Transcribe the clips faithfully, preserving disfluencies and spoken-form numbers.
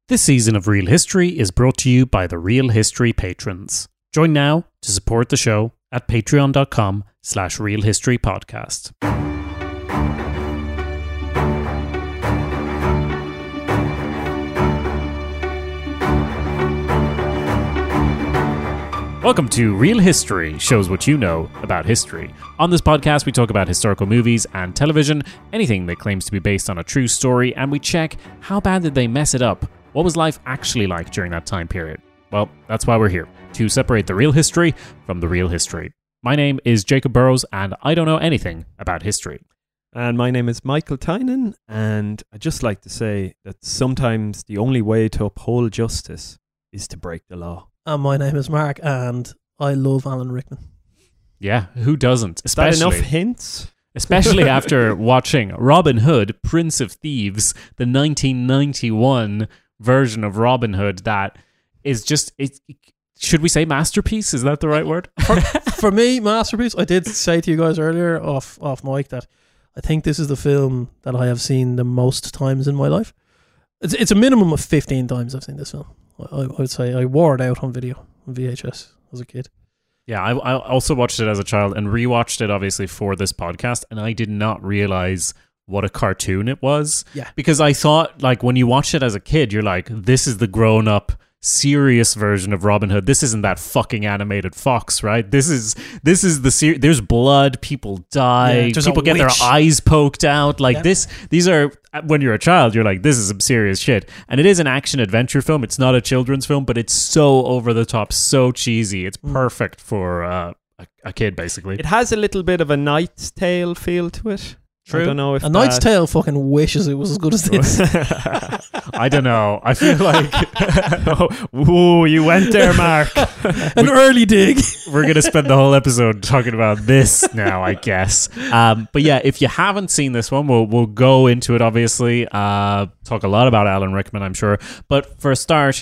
This season of Real History is brought to you by the Real History patrons. Join now to support the show at patreon.com slash Real History Podcast. Welcome to Real History, shows what you know about history. On this podcast, we talk about historical movies and television, anything that claims to be based on a true story, and we check how bad did they mess it up? What was life actually like during that time period? Well, that's why we're here, to separate the real history from the real history. My name is Jacob Burrows, and I don't know anything about history. And my name is Michael Tynan, and I'd just like to say that sometimes the only way to uphold justice is to break the law. And my name is Mark, and I love Alan Rickman. Yeah, who doesn't? Especially, Is that enough hints? Especially after watching Robin Hood, Prince of Thieves, the nineteen ninety-one version of Robin Hood that is just, it, should we say masterpiece? Is that the right word? For, for me, masterpiece. I did say to you guys earlier off, off mic that I think this is the film that I have seen the most times in my life. It's, it's a minimum of fifteen times I've seen this film. I, I would say I wore it out on video, on V H S as a kid. Yeah, I, I also watched it as a child and rewatched it obviously for this podcast, and I did not realize what a cartoon it was. Yeah. Because I thought, like, when you watch it as a kid, you're like, this is the grown-up, serious version of Robin Hood. This isn't that fucking animated Fox, right? This is this is the ser- there's blood, people die, Yeah, people get their eyes poked out. Like Yeah. this, these are, when you're a child, you're like, this is some serious shit. And it is an action adventure film. It's not a children's film, but it's so over the top, so cheesy. It's Mm. perfect for uh, a, a kid, basically. It has a little bit of a Knight's Tale feel to it. True. I don't know if A Knight's that... Tale fucking wishes it was as good as this. I don't know. I feel like oh, whoa, you went there, Mark. An early dig. we're going to spend the whole episode talking about this now, I guess. Um, but yeah, if you haven't seen this one, we'll we'll go into it, obviously. Uh, talk a lot about Alan Rickman, I'm sure. But for a start,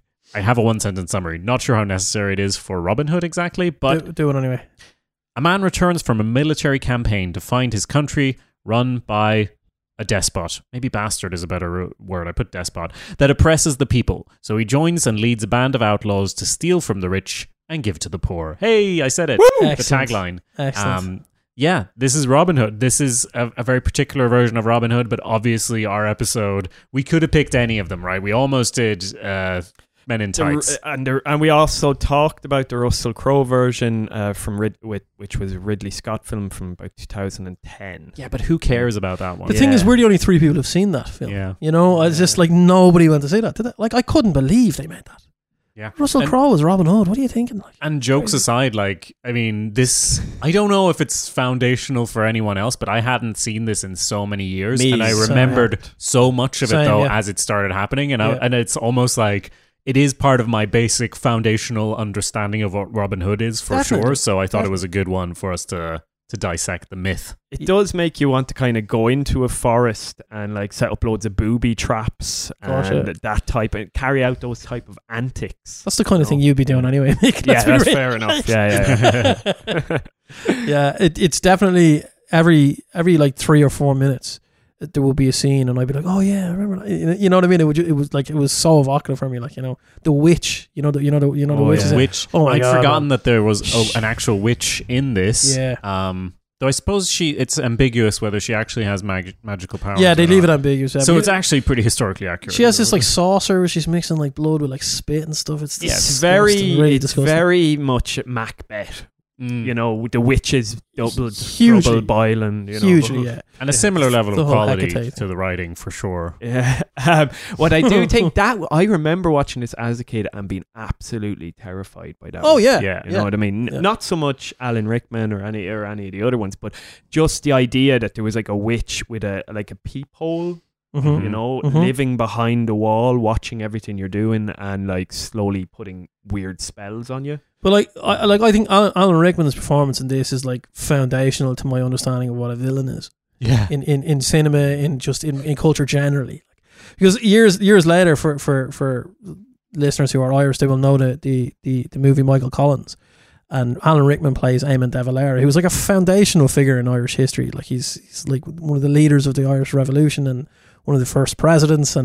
I have a one-sentence summary. Not sure how necessary it is for Robin Hood exactly, but do, do it anyway. A man returns from a military campaign to find his country run by a despot. Maybe bastard is a better word. I put despot. That oppresses the people. So he joins and leads a band of outlaws to steal from the rich and give to the poor. Hey, I said it. Woo! The Excellent. tagline. Excellent. Um, yeah, this is Robin Hood. This is a, a very particular version of Robin Hood, but obviously our episode, we could have picked any of them, right? We almost did uh, Men in Tights. The, and there, and we also talked about the Russell Crowe version uh, from Rid- with, which was a Ridley Scott film from about two thousand ten. Yeah, but who cares about that one? The Yeah. thing is, we're the only three people who've seen that film. Yeah. You know, it's just like nobody went to see that, did they? Like, I couldn't believe they made that. Yeah. Russell And- Crowe was Robin Hood. What are you thinking? Like, And jokes aside, like, I mean, this, I don't know if it's foundational for anyone else, but I hadn't seen this in so many years. Me, and I same. remembered so much of it, Same, though, yeah. as it started happening. And, I, Yeah. and it's almost like, it is part of my basic foundational understanding of what Robin Hood is, for Definitely. sure. So I thought it Definitely. was a good one for us to, to dissect the myth. It does make you want to kind of go into a forest and like set up loads of booby traps Gosh, and yeah. that type of carry out those type of antics. that's the kind of No. thing you'd be doing anyway, Mick. Yeah, Let's be that's real. fair enough. Yeah, yeah. yeah. Yeah, it, it's definitely every every like three or four minutes uh, there will be a scene, and I'd be like, "Oh yeah, I remember." That. You know- You know what I mean? It would. ju- It was like it was so evocative for me. Like, you know, the witch. You know the you know the you know the Oh, witch. yeah. is in- Witch. Oh my I'd God, forgotten man. that there was oh, an actual witch in this. Yeah. Um, though I suppose she, it's ambiguous whether she actually has mag- magical powers. Yeah, or they leave not. it ambiguous. yeah, So but it's actually pretty historically accurate. she has this like saucer where she's mixing like blood with like spit and stuff. It's Yeah, it's disgusting, very, really it's disgusting. very much Macbeth. Mm. You know, the witches double Hugely. trouble boiling. You know. hugely. Yeah, And a similar level The of whole quality Hecate to the writing, for sure. Yeah. Um, what I do think that I remember watching this as a kid and being absolutely terrified by that. Oh one. yeah, Yeah. You know what I mean? N- Yeah. Not so much Alan Rickman or any or any of the other ones, but just the idea that there was like a witch with a like a peephole, Mhm. you know, Mhm. living behind the wall, watching everything you're doing, and like slowly putting weird spells on you. But like, I like I think Alan, Alan Rickman's performance in this is like foundational to my understanding of what a villain is Yeah. in, in, in cinema, in just in, in culture generally. Because years years later, for, for, for listeners who are Irish, they will know the the, the, the movie Michael Collins, and Alan Rickman plays Eamon de Valera, who was like a foundational figure in Irish history. Like he's he's like one of the leaders of the Irish Revolution and one of the first presidents. And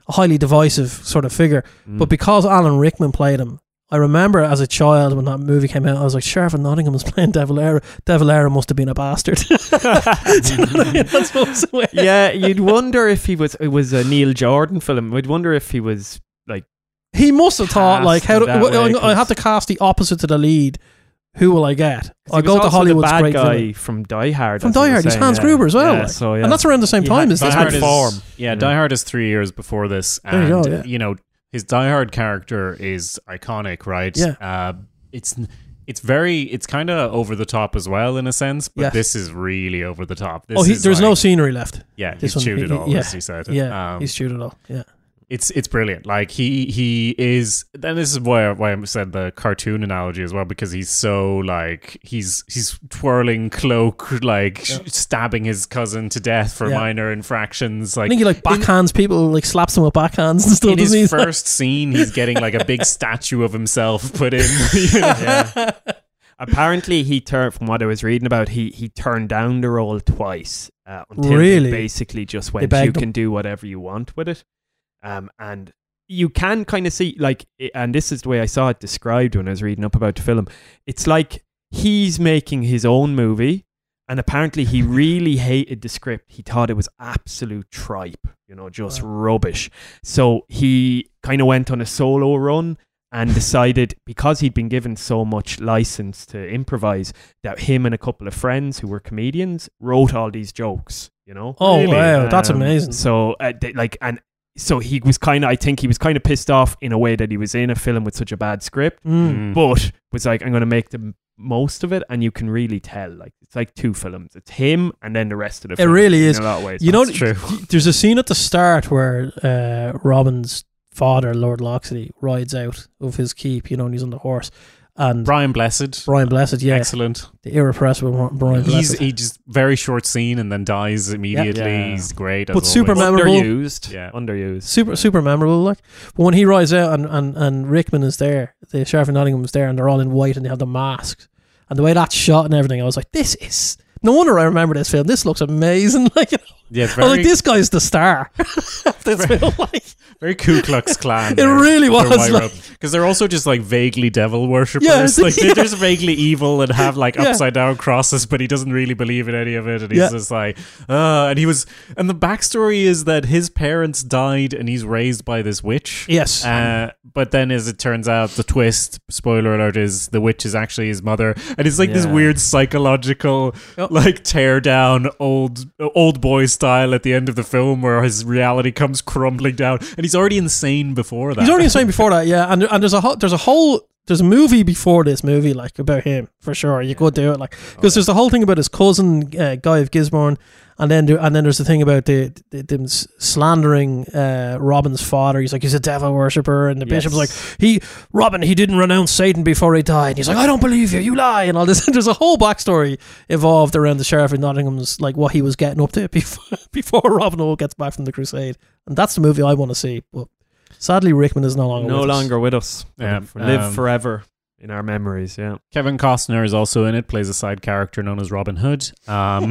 a highly divisive sort of figure. Mm. But because Alan Rickman played him, I remember as a child when that movie came out, I was like, Sheriff of Nottingham was playing De Valera. De Valera must have been a bastard. Do you know what I mean? That's what's weird. Yeah, you'd wonder if he was. It was a Neil Jordan film. I'd wonder if he was like. He must have thought, Cast like, how do, that well, way, I have to cast the opposite to the lead. Who will I get? I'll go to Hollywood's the bad great guy villain. from Die Hard. From as you Die were Hard, he's saying, Hans yeah. Gruber as well. Yeah, like. so, yeah. And that's around the same He time had- as Die this. Die Hard Hard movie. is, form. yeah, Yeah. Die Hard is three years before this, There you and go, yeah. you know his Die Hard character is iconic, right? Yeah. Uh, it's it's very it's kind of over the top as well in a sense, but Yes. this is really over the top. This Oh, he, is there's no like- scenery left. yeah, this he's one, chewed he- it all, yeah. as he said. Yeah, Um, he's chewed it all. Yeah. it's it's brilliant. Like he he is. Then this is why why I said the cartoon analogy as well, because he's so like he's he's twirling cloak, like Yeah. sh- stabbing his cousin to death for Yeah. minor infractions. I Like think he like backhands people, like slaps them with backhands and stuff. in his doesn't he? first scene, he's getting like a big statue of himself put in. You know? Yeah. Apparently, he turned from what I was reading about. He he turned down the role twice uh, until Really? they basically just They went, begged "You him. can do whatever you want with it," um, and you can kind of see like, i- and this is the way I saw it described when I was reading up about the film. It's like he's making his own movie, and apparently he really hated the script. He thought it was absolute tripe, you know, just Wow. rubbish. So he kind of went on a solo run and decided, because he'd been given so much license to improvise, that him and a couple of friends who were comedians wrote all these jokes, you know. Oh Really? wow, that's Um, amazing. So uh, they, like, and so he was kind of, I think he was kind of pissed off in a way that he was in a film with such a bad script, Mm. but was like, I'm going to make the m- most of it, and you can really tell, like, it's like two films. It's him and then the rest of the It film. really in is. a lot of ways. You know, That's true. there's a scene at the start where uh, Robin's father, Lord Loxley, rides out of his keep, you know, and he's on the horse. And Brian Blessed, Brian Blessed, yeah, excellent. the irrepressible Brian He's Blessed. he just very short scene and then dies immediately. Yeah. He's great, But as super always. memorable. underused. Yeah. Underused. super super memorable, like. But when he rides out and, and, and Rickman is there, the Sheriff of Nottingham's there, and they're all in white and they have the masks, and the way that's shot and everything, I was like, this is no wonder I remember this film. This looks amazing. Like, you know, Yeah, it's I was very, like, this guy's the star of this film. Like, very Ku Klux Klan. It really was, like- Because they're also just like vaguely devil worshippers. Yeah, like they're yeah. just vaguely evil and have like Yeah. upside down crosses, but he doesn't really believe in any of it. And he's Yeah. just like, uh, and he was, and the backstory is that his parents died and he's raised by this witch. yes, Uh, but then, as it turns out, the twist, spoiler alert, is the witch is actually his mother, and it's like this Yeah. weird psychological, Yep. like tear down old old boy style at the end of the film, where his reality comes crumbling down, and he's already insane before that. he's already insane before that. Yeah, and and there's a whole, there's a whole there's a movie before this movie, like, about him for sure. You could do it, like, because there's the whole thing about his cousin, uh, Guy of Gisborne, and then there, and then there's the thing about the, the them s- slandering uh, Robin's father. He's like, he's a devil worshipper, and the Yes. bishop's like, he Robin, he didn't renounce Satan before he died. And he's like, I don't believe you, you lie, and all this. There's a whole backstory involved around the Sheriff of Nottingham's, like, what he was getting up to before before Robin Hood gets back from the crusade, and that's the movie I want to see. But sadly, Rickman is no longer No with us. longer with us. Yeah, For- live um, forever in our memories. Yeah. Kevin Costner is also in it, plays a side character known as Robin Hood. Um,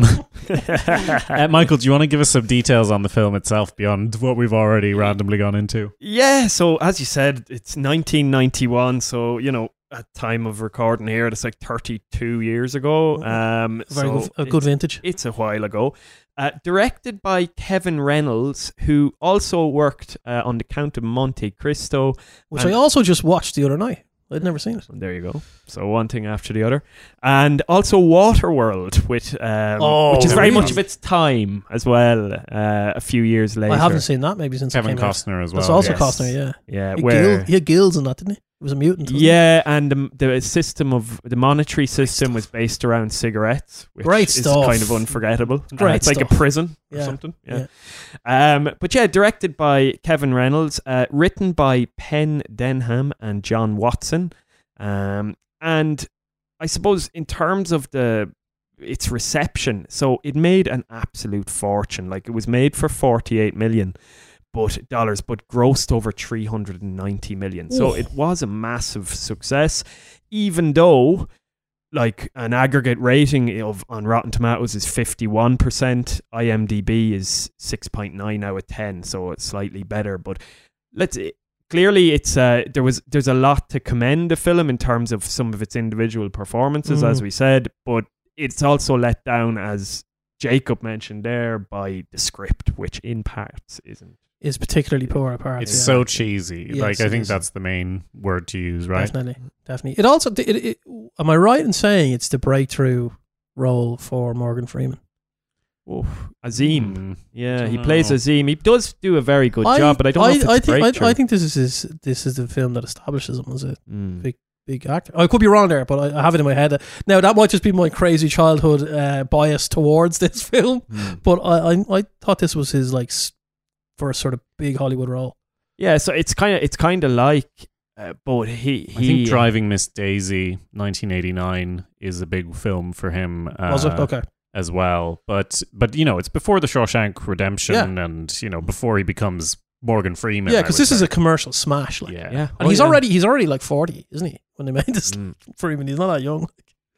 uh, Michael, do you want to give us some details on the film itself beyond what we've already randomly gone into? Yeah, so as you said, it's nineteen ninety-one, so, you know, at time of recording here, it's like thirty-two years ago. Um, Very so good, a good it's, vintage. it's a while ago. Uh, directed by Kevin Reynolds, who also worked uh, on The Count of Monte Cristo. Which and- I also just watched the other night. I'd never seen it. There you go. So one thing after the other. And also Waterworld, with, um, Oh, which is very really? much of its time as well, uh, a few years later. I haven't seen that maybe since Kevin it came out. Costner as well. That's also yes. Costner, yeah. Yeah, He, where... gill, he had gills in that, didn't he? He was a mutant. wasn't he? Yeah, and the, the system of the monetary system was based around cigarettes, which Great is stuff. kind of unforgettable. Great Uh, it's like stuff. a prison or Yeah, something. Yeah. Um, but yeah, directed by Kevin Reynolds, uh, written by Penn Denham and John Watson, um, and I suppose in terms of the its reception, so it made an absolute fortune. Like, it was made for forty-eight million. But dollars, but grossed over three hundred ninety million. So Ooh. it was a massive success, even though like an aggregate rating of on Rotten Tomatoes is fifty-one percent. IMDb is six point nine out of ten, so it's slightly better. But let's clearly it's uh, there was there's a lot to commend the film in terms of some of its individual performances, Mm. as we said, but it's also let down, as Jacob mentioned there, by the script, which in parts isn't. Is particularly poor at parts. It's yeah. so cheesy. Yes, like I it think is. that's the main word to use, right? Definitely, definitely. It also, it, it, am I right in saying it's the breakthrough role for Morgan Freeman? Oh, Azim. Mm. Yeah, Don't he plays know. Azim. He does do a very good I- job, but I don't know if it's I think, breakthrough. I, I think this is his, this is the film that establishes him as a Mm. big big actor. I could be wrong there, but I, I have it in my head. Now that might just be my crazy childhood uh, bias towards this film, Mm. but I, I I thought this was his like s- first sort of big Hollywood role. Yeah, so it's kind of it's kind of like, uh, but he he I think Driving Miss Daisy, nineteen eighty-nine, is a big film for him. Uh, Was it? Okay. As well, but but you know, it's before the Shawshank Redemption, and you know, before he becomes Morgan Freeman. Yeah, I because would this is say. a commercial smash. Like. yeah. yeah, And Oh, he's yeah. already he's already like forty, isn't he? When they made this Mm. Freeman, he's not that young.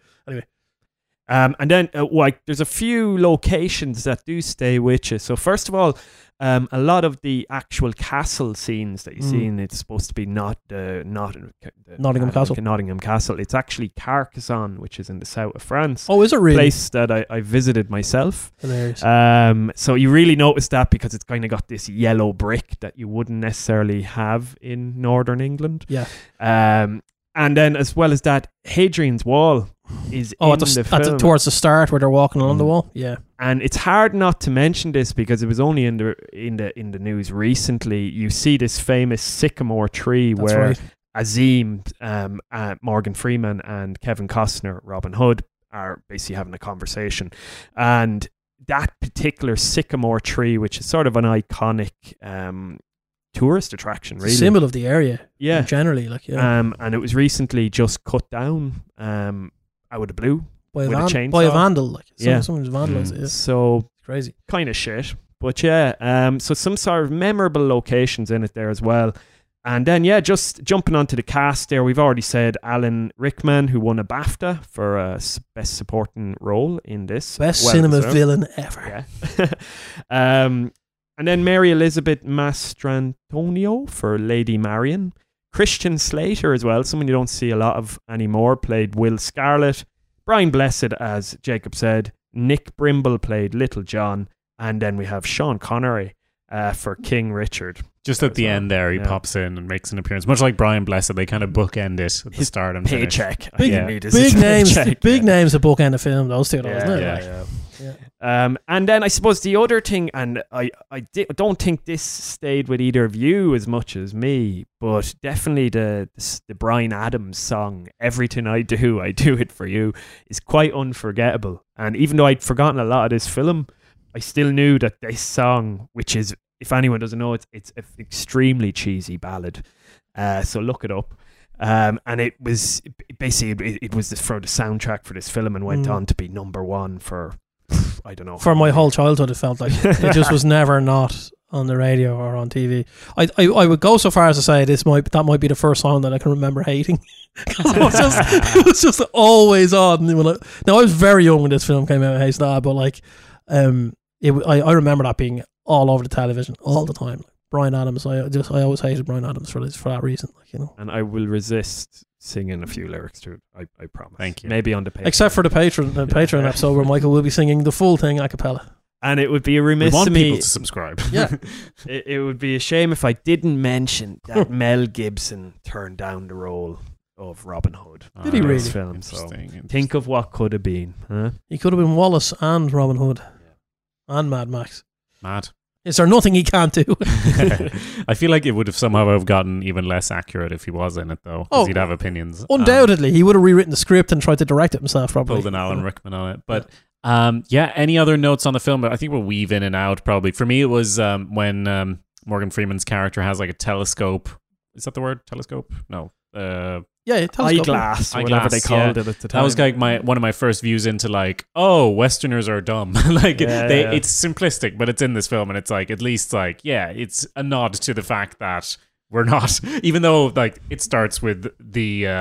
Um, and then, uh, like, there's a few locations that do stay with you. So, first of all, um, a lot of the actual castle scenes that you Mm. see, and it's supposed to be not uh, not the, Nottingham uh, Castle. like Nottingham Castle. It's actually Carcassonne, which is in the south of France. Oh, is it really? Place that I, I visited myself. Hilarious. Um, so you really notice that because it's kind of got this yellow brick that you wouldn't necessarily have in northern England. yeah. Um, and then as well as that, Hadrian's Wall is Oh, in at the, the at film. the towards the start where they're walking along the Mm. wall. Yeah. And it's hard not to mention this because it was only in the in the in the news recently. You see this famous sycamore tree That's where right. Azim, um, uh, Morgan Freeman, and Kevin Costner, Robin Hood, are basically having a conversation, and that particular sycamore tree, which is sort of an iconic um, tourist attraction, really. Symbol of the area. Yeah. Generally, like yeah. Um, and it was recently just cut down um, out of the blue. by a, with a van- by a chainsaw. vandal. Like some, Yeah. someone's vandalized it. Yeah. So It's crazy. kind of shit. But yeah, um, so some sort of memorable locations in it there as well. And then, yeah, just jumping onto the cast there, we've already said Alan Rickman, who won a BAFTA for a s- Best Supporting Role in this. Best Well cinema deserved. villain ever. Yeah. um, and then Mary Elizabeth Mastrantonio for Lady Marion. Christian Slater as well, someone you don't see a lot of anymore, played Will Scarlett. Brian Blessed, as Jacob said. Nick Brimble played Little John. And then we have Sean Connery uh, for King Richard. Just at the As well. end there, he Yeah. pops in and makes an appearance. Much like Brian Blessed, they kind of bookend it at the His start and finish. Paycheck. Big- I need his Big names, paycheck, big yeah. names. A bookend of film. Those two, though, Yeah, isn't it? yeah, Like, yeah. yeah. Um, and then I suppose the other thing, and I, I di- don't think this stayed with either of you as much as me, but definitely the, the the Bryan Adams song, "Everything I Do, I Do It For You," is quite unforgettable. And even though I'd forgotten a lot of this film, I still knew that this song, which is, if anyone doesn't know, it's it's an extremely cheesy ballad. Uh, so look it up. Um, and it was basically it, it was the, for the soundtrack for this film and went Mm. on to be number one for I don't know For my whole childhood, it felt like it just was never not on the radio or on T V. I, I I would go so far as to say this might that might be the first song that I can remember hating. it, was just, it was just always on. When I, now I was very young when this film came out. Hey, Star, but like, um, it I, I remember that being all over the television all the time. Bryan Adams, I just I always hated Bryan Adams for this for that reason. Like you know, and I will resist singing a few lyrics to it. I, I promise. Thank you. Maybe on the page. except for the Patreon the Patreon episode where Michael will be singing the full thing a cappella. And it would be a We remiss want of people me. to subscribe. Yeah. It, it would be a shame if I didn't mention that Mel Gibson turned down the role of Robin Hood. Did he in really? this film? So Interesting. interesting. think of what could have been. Huh? He could have been Wallace and Robin Hood and Mad Max. Mad. Is there nothing he can't do? I feel like it would have somehow have gotten even less accurate if he was in it, though. 'Cause Oh, he'd have opinions. Um, Undoubtedly, he would have rewritten the script and tried to direct it himself. Probably pulled an Alan Rickman on it. But um, yeah, any other notes on the film? I think we'll weave in and out probably. For me, it was um, when um, Morgan Freeman's character has like a telescope. Is that the word? Telescope? No. Uh, Yeah, telescope. Eyeglass, or whatever Eyeglass, they called yeah. it at the time. that was like my one of my first views into like, oh, Westerners are dumb. like Yeah, they, yeah. it's simplistic, but it's in this film, and it's like at least like yeah, it's a nod to the fact that we're not. Even though like it starts with the uh,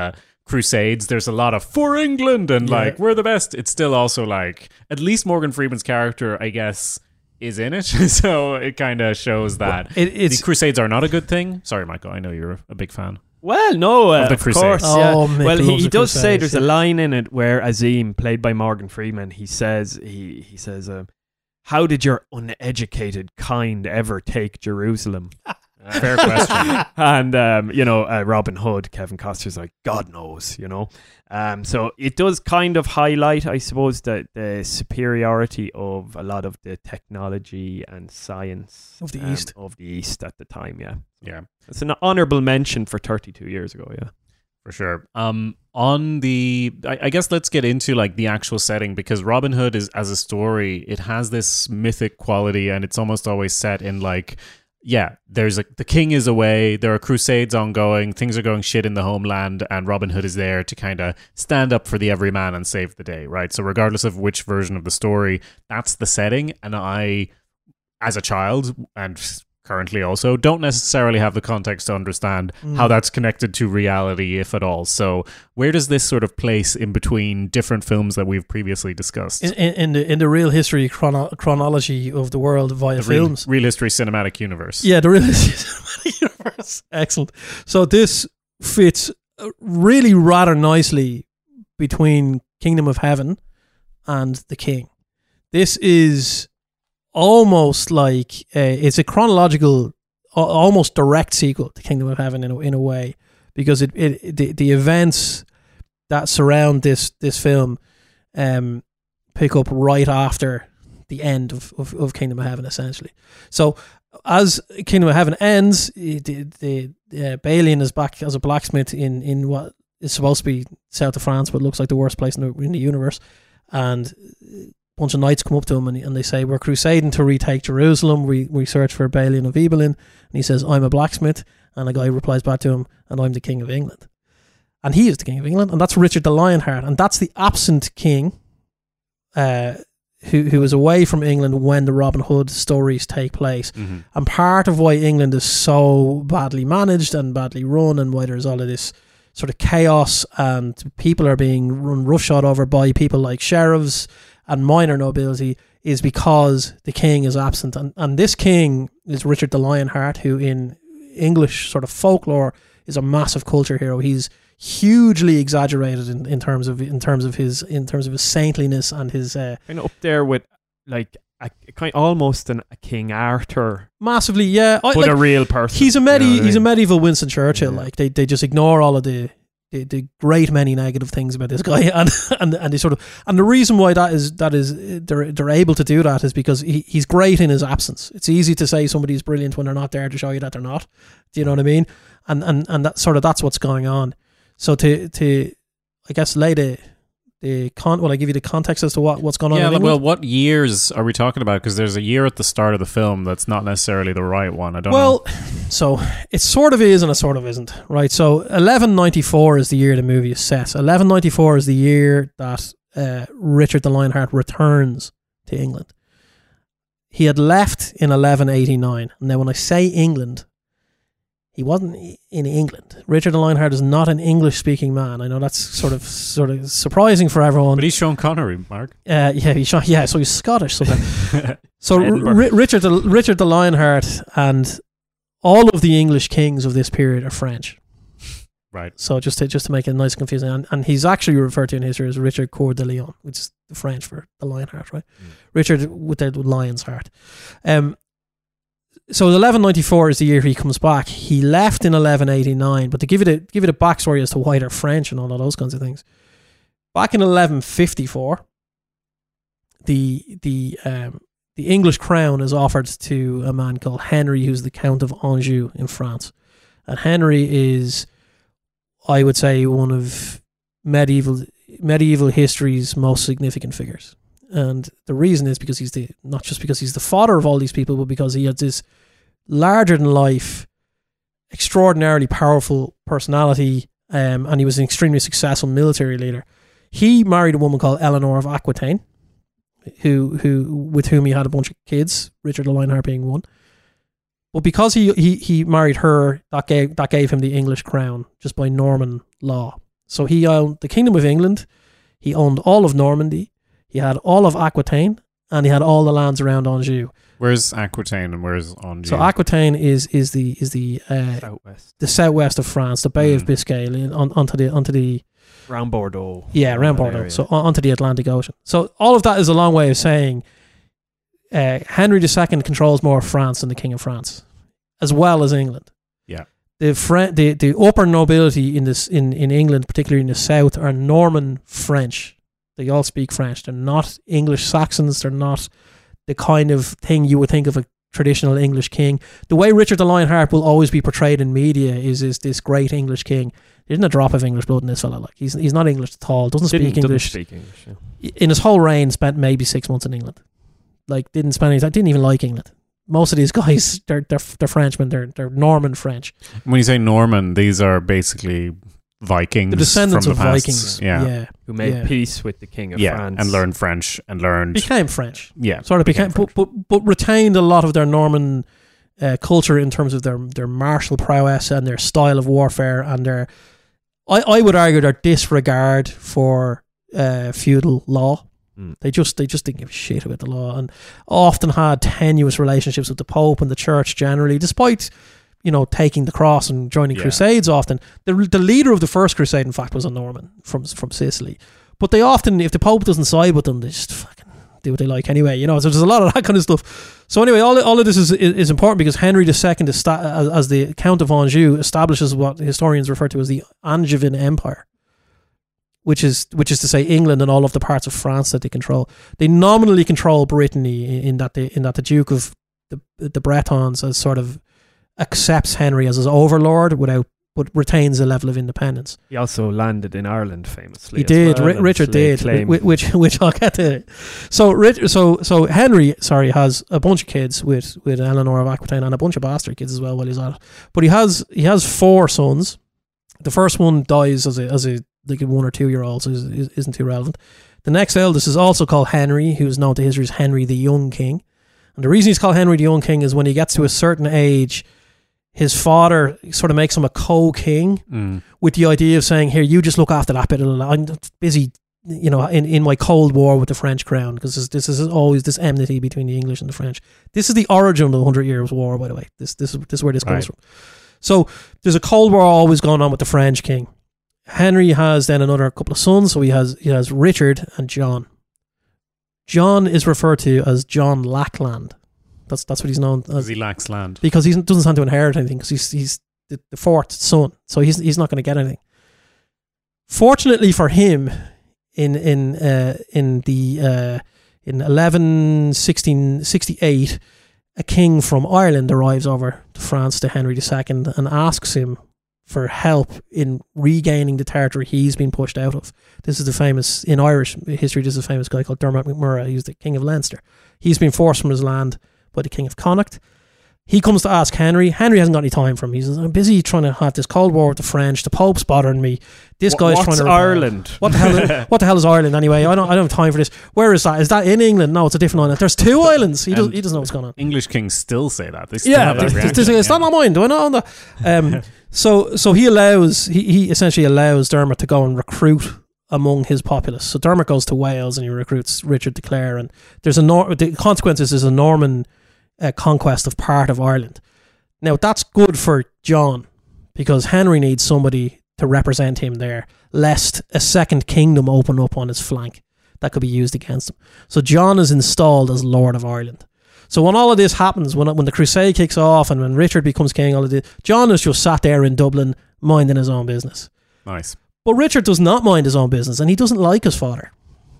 crusades, there's a lot of for England and Yeah. like we're the best. It's still also like at least Morgan Freeman's character, I guess, is in it. So it kind of shows that It, it's the crusades are not a good thing. Sorry, Michael, I know you're a big fan. well, no, uh, Of the of, Crusades. course. Oh, Yeah. Mick Well, he, loves he the does say Crusades, there's yeah. a line in it where Azim, played by Morgan Freeman, he says he he says, uh, "How did your uneducated kind ever take Jerusalem?" Fair question. And um, you know, uh, Robin Hood, Kevin Costner's like, God knows, you know. Um, so it does kind of highlight, I suppose, the the superiority of a lot of the technology and science Of the um, East. of the East at the time. Yeah, Yeah. it's an honourable mention for thirty-two years ago. Yeah. For sure. Um, on the, I, I guess let's get into like the actual setting, because Robin Hood is as a story, it has this mythic quality, and it's almost always set in like, yeah, there's a the king is away, there are crusades ongoing, things are going shit in the homeland, and Robin Hood is there to kind of stand up for the everyman and save the day, right? So regardless of which version of the story, that's the setting. And I, as a child, and currently also, don't necessarily have the context to understand Mm. how that's connected to reality, if at all. So where does this sort of place in between different films that we've previously discussed? In, in, in the in the real history chrono- chronology of the world via the real, films. real history cinematic universe. Yeah, the real history universe. Excellent. So this fits uh, really rather nicely between Kingdom of Heaven and The King. This is almost like uh, it's a chronological, a- almost direct sequel to Kingdom of Heaven in a, in a way, because it, it the, the events that surround this this film um, pick up right after the end of, of, of Kingdom of Heaven, essentially. So as Kingdom of Heaven ends, the, the uh, Balian is back as a blacksmith in, in what is supposed to be south of France, but looks like the worst place in the, in the universe. And a bunch of knights come up to him and, and they say, we're crusading to retake Jerusalem. We we search for Balian of Ibelin. And he says, I'm a blacksmith. And a guy replies back to him, and I'm the King of England. And he is the King of England. And that's Richard the Lionheart. And that's the absent king uh, who who is away from England when the Robin Hood stories take place. Mhm. And part of why England is so badly managed and badly run, and why there's all of this sort of chaos and people are being run roughshod over by people like sheriffs and minor nobility, is because the king is absent. And, and this king is Richard the Lionheart, who in English sort of folklore is a massive culture hero. He's hugely exaggerated in, in terms of in terms of his in terms of his saintliness and his uh, Kind of up there with like a, kind almost an, a King Arthur, massively yeah. I, but like, a real person. he's a medi- you know what I he's a mean? medieval Winston Churchill. Yeah. Like they, they just ignore all of the, the the great many negative things about this guy, and and and they sort of and the reason why that is that is they're they're able to do that is because he, he's great in his absence. It's easy to say somebody's brilliant when they're not there to show you that they're not. Do you know what I mean? And and and that sort of that's what's going on. So to to I guess lay the the con well I give you the context as to what what's going on. Yeah, in well, England. what years are we talking about? Because there's a year at the start of the film that's not necessarily the right one. I don't know. Well, so it sort of is and it sort of isn't, right? So eleven ninety-four is the year the movie is set. eleven ninety-four is the year that uh, Richard the Lionheart returns to England. He had left in eleven eighty-nine. Now, when I say England, he wasn't in England. Richard the Lionheart is not an English-speaking man. I know that's sort of sort of surprising for everyone. But he's Sean Connery, Mark. Uh, yeah, he's yeah, so he's Scottish. So, that- so Edinburgh. R- Richard, the, Richard the Lionheart, and all of the English kings of this period are French. Right. So just to just to make it nice and confusing, and, and he's actually referred to in history as Richard Coeur de Lion, which is the French for the Lionheart, right? Mm. Richard with the lion's heart. Um. So eleven ninety-four is the year he comes back. He left in eleven eighty-nine, but to give it a give it a backstory as to why they're French and all of those kinds of things. Back in eleven fifty-four, the the um, the English crown is offered to a man called Henry, who's the Count of Anjou in France, and Henry is, I would say, one of medieval medieval history's most significant figures. And the reason is because he's the not just because he's the father of all these people, but because he has this larger than life, extraordinarily powerful personality, um, and he was an extremely successful military leader. He married a woman called Eleanor of Aquitaine, who who with whom he had a bunch of kids, Richard the Lionheart being one. But because he he he married her, that gave that gave him the English crown just by Norman law. So he owned the Kingdom of England, he owned all of Normandy, he had all of Aquitaine, and he had all the lands around Anjou. Where's Aquitaine and where's Anjou? So Aquitaine is is the is the uh, Southwest. the southwest of France, the Bay Mm. of Biscay, in- on, onto the onto the Round Bordeaux. yeah around that Bordeaux, area. so on, onto the Atlantic Ocean. So all of that is a long way of saying uh, Henry the Second controls more of France than the King of France, as well as England. Yeah. The Fre- the the upper nobility in this in, in England, particularly in the south, are Norman French. They all speak French. They're not English Saxons. They're not the kind of thing you would think of a traditional English king. The way Richard the Lionheart will always be portrayed in media is is this great English king. There isn't a drop of English blood in this fella. Like he's he's not English at all. Doesn't Didn't- speak didn't English. speak English, yeah. In his whole reign, spent maybe six months in England. Like didn't spend any time. Didn't even like England. Most of these guys, they're they're they're Frenchmen. They're they're Norman French. When you say Norman, these are basically Vikings, The descendants from of the past. Vikings. Yeah. yeah. Who made Yeah. peace with the King of Yeah, France. and learned French and learned Became French. yeah, Sort of became, became but, but but retained a lot of their Norman uh, culture in terms of their their martial prowess and their style of warfare and their, I, I would argue, their disregard for uh, feudal law. Mm. They just they just didn't give a shit about the law, and often had tenuous relationships with the Pope and the Church generally, despite you know taking the cross and joining Yeah. crusades. Often the the leader of the first crusade, in fact, was a Norman from from Sicily. But they often, if the Pope doesn't side with them, they just fucking do what they like anyway. You know, so there's a lot of that kind of stuff. So anyway, all all of this is is, is important because Henry the Second, as, as the Count of Anjou, establishes what historians refer to as the Angevin Empire, which is which is to say England and all of the parts of France that they control. They nominally control Brittany in, in that the in that the Duke of the the Bretons as sort of accepts Henry as his overlord without, but retains a level of independence. He also landed in Ireland famously. He as did. well, Ri- and Richard laid did, claim- whi- which which I'll get to. So Rich, so so Henry, sorry, has a bunch of kids with with Eleanor of Aquitaine and a bunch of bastard kids as well while he's at it. But he has he has four sons. The first one dies as a as a like a one or two year old, so is- is- isn't too relevant. The next eldest is also called Henry, who's known to history as Henry the Young King. And the reason he's called Henry the Young King is when he gets to a certain age, his father sort of makes him a co-king Mm. with the idea of saying, here, you just look after that bit of the land. I'm busy, you know, in, in my Cold War with the French crown, because this, this is always this enmity between the English and the French. This is the origin of the Hundred Years' War, by the way. This this, this is where this Right. comes from. So there's a Cold War always going on with the French king. Henry has then another couple of sons, so he has he has Richard and John. John is referred to as John Lackland. That's that's what he's known as, Because he lacks land. because he doesn't stand to inherit anything because he's he's the, the fourth son, so he's he's not going to get anything. Fortunately for him, in in uh, in the uh, in eleven sixty-eight, a king from Ireland arrives over to France to Henry the Second and asks him for help in regaining the territory he's been pushed out of. This is the famous, in Irish history, this is a famous guy called Dermot McMurrough. He's the king of Leinster. He's been forced from his land by the king of Connacht. He comes to ask Henry. Henry hasn't got any time for him. He says, I'm busy trying to have this Cold War with the French. The Pope's bothering me. This What- guy's what's trying to rebel. Ireland? What the hell? Is, what the hell is Ireland anyway? I don't. I don't have time for this. Where is that? Is that in England? No, it's a different island. There's two islands. He doesn't. And He doesn't know what's going on. English kings still say that. They still Yeah, have that it's, reaction. it's, it's yeah. not on mine. Do I not on that? Um, so so he allows. He, he essentially allows Dermot to go and recruit among his populace. So Dermot goes to Wales and he recruits Richard de Clare, and there's a Nor- the consequences is a Norman uh, conquest of part of Ireland. Now that's good for John because Henry needs somebody to represent him there, lest a second kingdom open up on his flank that could be used against him. So John is installed as Lord of Ireland. So when all of this happens, when when the crusade kicks off and when Richard becomes king, all of this, John is just sat there in Dublin minding his own business. Nice. But Richard does not mind his own business, and he doesn't like his father.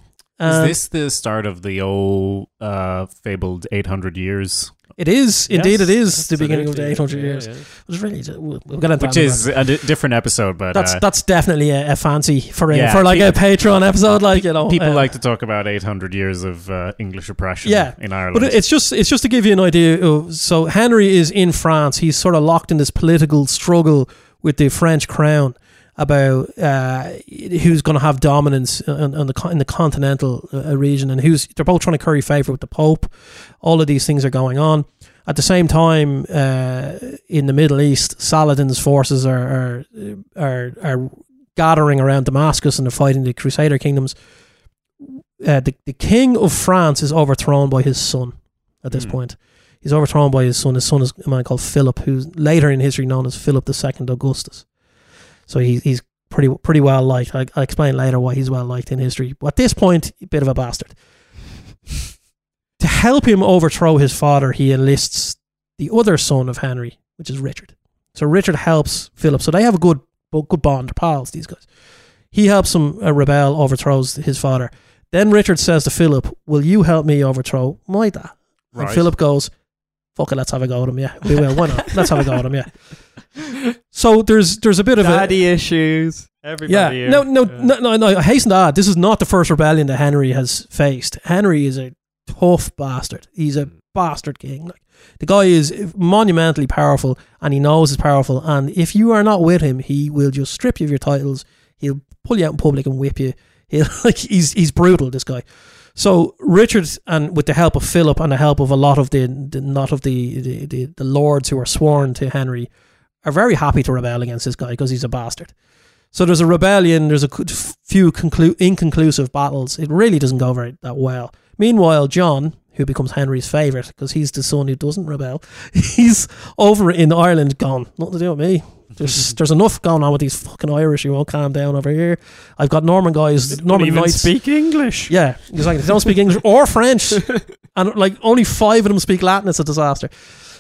Is Um, this the start of the old uh, fabled eight hundred years? It is, indeed, it is the beginning of the Absolutely. eight hundred Yeah, years. yeah. It was really, we'll, we'll get into Which that in a is minute. a di- different episode, but That's uh, that's definitely a, a fancy for a, Yeah, for like pe- a Patreon episode, like you know. people uh, like to talk about eight hundred years of uh, English oppression Yeah, in Ireland. But it's just it's just to give you an idea of, so Henry is in France. He's sort of locked in this political struggle with the French crown about uh, who's going to have dominance in, in the con- in the continental uh, region, and who's they're both trying to curry favor with the Pope. All of these things are going on at the same time. Uh, in the Middle East, Saladin's forces are are are, are gathering around Damascus and they're fighting the Crusader kingdoms. Uh, the, the king of France is overthrown by his son at this mm. point. He's overthrown by his son. His son is a man called Philip, who's later in history known as Philip the Second Augustus. So he, he's pretty pretty well liked. I, I'll explain later why he's well liked in history. But at this point, a bit of a bastard. To help him overthrow his father, he enlists the other son of Henry, which is Richard. So Richard helps Philip. So they have a good good bond, pals, these guys. He helps him uh, rebel, overthrows his father. Then Richard says to Philip, will you help me overthrow my dad? Right. And Philip goes, fuck it, let's have a go at him, yeah. We will, why not? Let's have a go at him, yeah. So there's there's a bit of daddy a, issues. Everybody yeah. here. No, no, yeah. no, no, no. I hasten to add, this is not the first rebellion that Henry has faced. Henry is a tough bastard. He's a bastard king. Like, the guy is monumentally powerful, and he knows he's powerful. And if you are not with him, he will just strip you of your titles. He'll pull you out in public and whip you. He'll like he's he's brutal. This guy. So Richard, and with the help of Philip and the help of a lot of the, the not of the, the the the lords who are sworn to Henry, are very happy to rebel against this guy because he's a bastard. So there's a rebellion. There's a few conclu- inconclusive battles. It really doesn't go very that well. Meanwhile, John, who becomes Henry's favourite because he's the son who doesn't rebel, he's over in Ireland gone, nothing to do with me. There's there's enough going on with these fucking Irish who won't calm down over here. I've got Norman guys, they Norman don't even knights. Speak English. Yeah, exactly. They don't speak English or French, and like only five of them speak Latin. It's a disaster.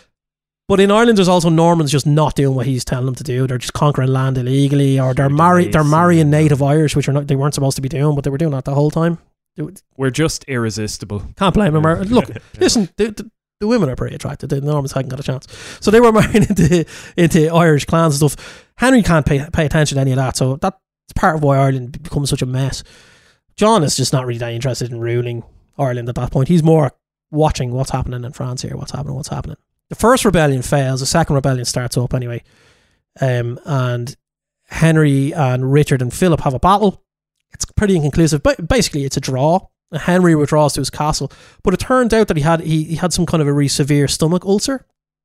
But in Ireland, there's also Normans just not doing what he's telling them to do. They're just conquering land illegally, or they're marry they're marrying native Irish, which are not they weren't supposed to be doing, but they were doing that the whole time. We're just irresistible. Can't blame them. Look, yeah. listen, the, the, the women are pretty attractive. The Normans hadn't got a chance. So they were marrying into, into Irish clans and stuff. Henry can't pay, pay attention to any of that. So that's part of why Ireland becomes such a mess. John is just not really that interested in ruling Ireland at that point. He's more watching what's happening in France here, what's happening, what's happening. The first rebellion fails. The second rebellion starts up anyway. Um, and Henry and Richard and Philip have a battle. It's pretty inconclusive, but basically it's a draw. Henry withdraws to his castle, but it turned out that he had he, he had some kind of a really severe stomach ulcer.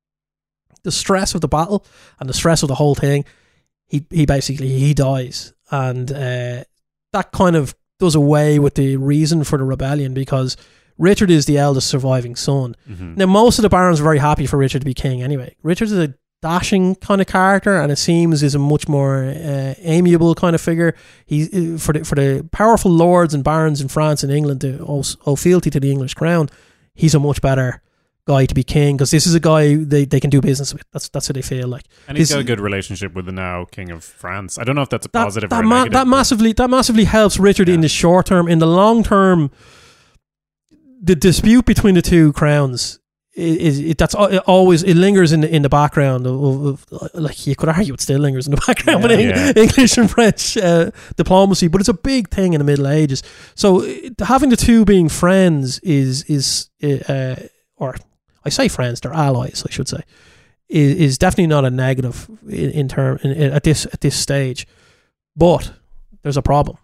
The stress of the battle and the stress of the whole thing, he he basically he dies, and uh, that kind of does away with the reason for the rebellion because Richard is the eldest surviving son. Mm-hmm. Now most of the barons are very happy for Richard to be king anyway. Richard is a dashing kind of character, and it seems is a much more uh, amiable kind of figure. He for the for the powerful lords and barons in France and England to owe, owe fealty to the English crown. He's a much better guy to be king because this is a guy they, they can do business with. That's that's what they feel like. And he's His, got a good relationship with the now king of France. I don't know if that's a that, positive that or a ma- negative. that massively that massively helps Richard yeah. in the short term. In the long term, the dispute between the two crowns. It, it, that's it always it lingers in the in the background of, of, of like you could argue it still lingers in the background yeah, with yeah. English and French uh, diplomacy, but it's a big thing in the Middle Ages. So having the two being friends is is uh, or I say friends, they're allies, I should say, is, is definitely not a negative in, in term in, in, at this at this stage. But there's a problem.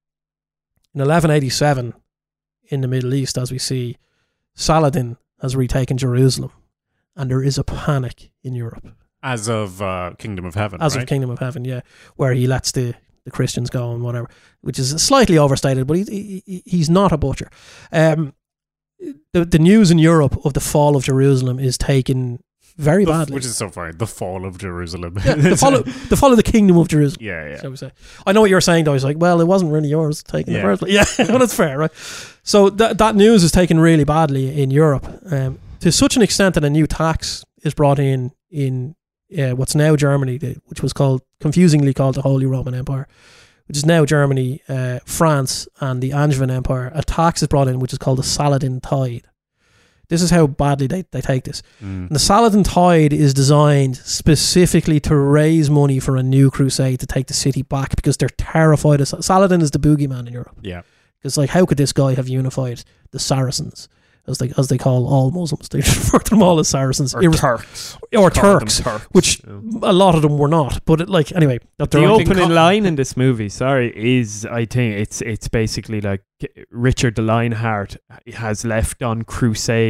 In eleven eighty-seven, in the Middle East, as we see, Saladin has retaken Jerusalem, and there is a panic in Europe. As of uh, Kingdom of Heaven, As right? of Kingdom of Heaven, yeah, where he lets the, the Christians go and whatever, which is slightly overstated, but he, he, he's not a butcher. Um, the the news in Europe of the fall of Jerusalem is taken very the, badly. Which is so funny. The fall of Jerusalem. Yeah, the, fall of, the fall of the Kingdom of Jerusalem. Yeah, yeah. Shall we say. I know what you're saying, though. I was like, well, it wasn't really yours taken yeah. the first place. Yeah, well, that's fair, right? So that that news is taken really badly in Europe. Um, to such an extent that a new tax is brought in in uh, what's now Germany, which was called confusingly called the Holy Roman Empire, which is now Germany, uh, France, and the Angevin Empire. A tax is brought in which is called the Saladin Tide. This is how badly they, they take this. Mm. And the Saladin Tide is designed specifically to raise money for a new crusade to take the city back because they're terrified of Saladin is the boogeyman in Europe. Yeah, because like how could this guy have unified the Saracens? As they as they call all Muslims, they refer to them all as Saracens, or Iris- Turks, or Turks, Turks, which yeah. a lot of them were not. But it, like anyway, that the opening co- line in this movie, sorry, is I think it's it's basically like Richard the Lionheart has left on crusade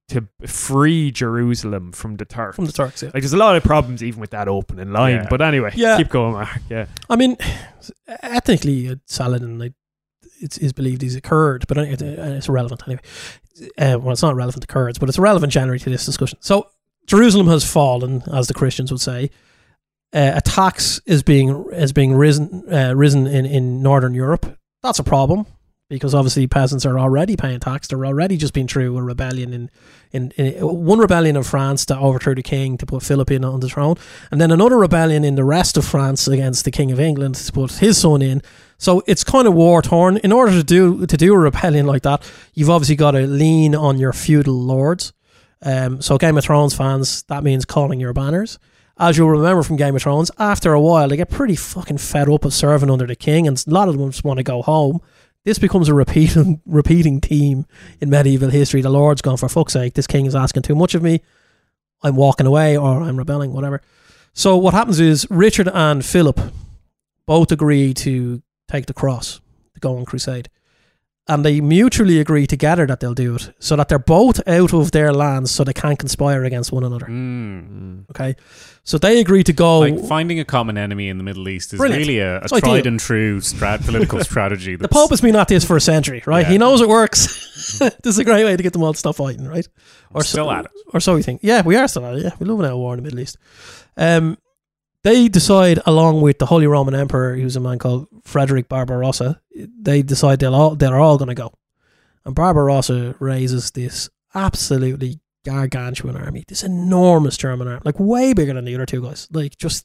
to free Jerusalem from the Turks. From the Turks, yeah. Like, there's a lot of problems even with that opening line. Yeah. But anyway, Yeah. keep going, Mark. Yeah. I mean, ethnically, uh, Saladin, like, it's is believed he's a Kurd, but it, it's irrelevant anyway. Uh, well, it's not relevant to Kurds, but it's relevant generally to this discussion. So, Jerusalem has fallen, as the Christians would say. Uh, a tax is being is being risen uh, risen in, in Northern Europe. That's a problem, because obviously peasants are already paying tax. They're already just been through a rebellion in, in, in one rebellion in France to overthrow the king to put Philip in on the throne, and then another rebellion in the rest of France against the King of England to put his son in. So it's kind of war torn. In order to do to do a rebellion like that, you've obviously got to lean on your feudal lords. Um, so Game of Thrones fans, that means calling your banners. As you'll remember from Game of Thrones, after a while they get pretty fucking fed up of serving under the king, and a lot of them just want to go home. This becomes a repeating repeating theme in medieval history. The lord's gone, for fuck's sake, this king is asking too much of me. I'm walking away, or I'm rebelling, whatever. So what happens is Richard and Philip both agree to take the cross, to go on crusade. And they mutually agree together that they'll do it, so that they're both out of their lands, so they can't conspire against one another. Mm. Okay, so they agree to go. Like, finding a common enemy in the Middle East is Brilliant. really a, a It's tried ideal. and true strat- political strategy. The Pope has been at this for a century, right? Yeah. He knows it works. This is a great way to get them all to stop fighting, right? Or still so, at it. Or so we think. Yeah, we are still at it. Yeah, we love an war in the Middle East. Um, they decide, along with the Holy Roman Emperor, who's a man called Frederick Barbarossa, they decide they'll all, they're all going to go. And Barbarossa raises this absolutely gargantuan army, this enormous German army, like way bigger than the other two guys, like just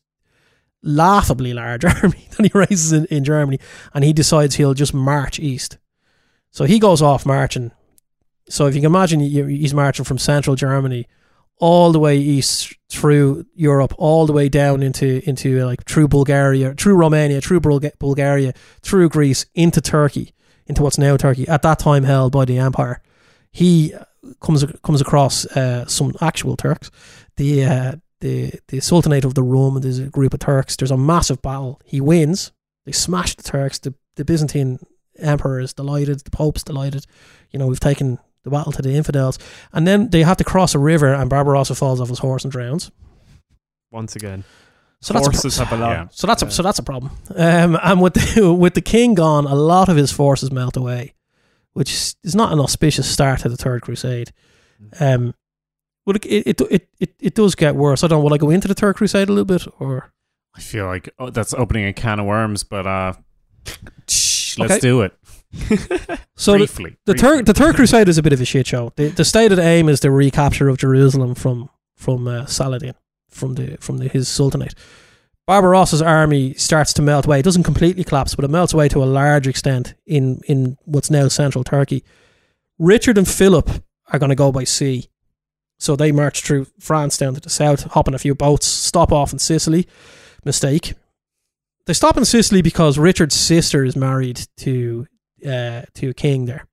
laughably large army that he raises in, in Germany. And he decides he'll just march east. So he goes off marching. So if you can imagine, he's marching from central Germany all the way east through Europe, all the way down into into like through Bulgaria, through Romania, through Bulga- Bulgaria, through Greece, into Turkey, into what's now Turkey, at that time held by the empire. He comes comes across uh, some actual Turks. The uh, the the Sultanate of the Rum, there's a group of Turks. There's a massive battle. He wins. They smash the Turks. The, the Byzantine emperor is delighted. The Pope's delighted. You know, we've taken the battle to the infidels. And then they have to cross a river, and Barbarossa falls off his horse and drowns. Once again. So that's Forces a, have a lot. Yeah. so that's a, Yeah. so that's a problem. Um, and with the, with the king gone, a lot of his forces melt away, which is not an auspicious start to the Third Crusade. Um, but it it, it it it does get worse. I don't know. Will I go into the Third Crusade a little bit, or I feel like oh, that's opening a can of worms, but uh, shh, let's Okay. do it. so? The, briefly. the briefly. third the Third Crusade is a bit of a shit show. The the stated aim is the recapture of Jerusalem from from uh, Saladin, from the from the, his sultanate. Barbarossa's army starts to melt away. It doesn't completely collapse, but it melts away to a large extent in, in what's now central Turkey. Richard and Philip are going to go by sea. So they march through France down to the south, hop on a few boats, stop off in Sicily. Mistake. They stop in Sicily because Richard's sister is married to uh, to a king there.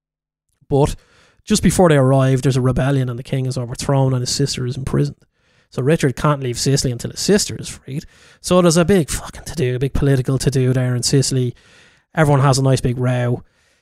But just before they arrive, there's a rebellion and the king is overthrown and his sister is imprisoned. So Richard can't leave Sicily until his sister is freed. So there's a big fucking to-do, a big political to-do there in Sicily. Everyone has a nice big row.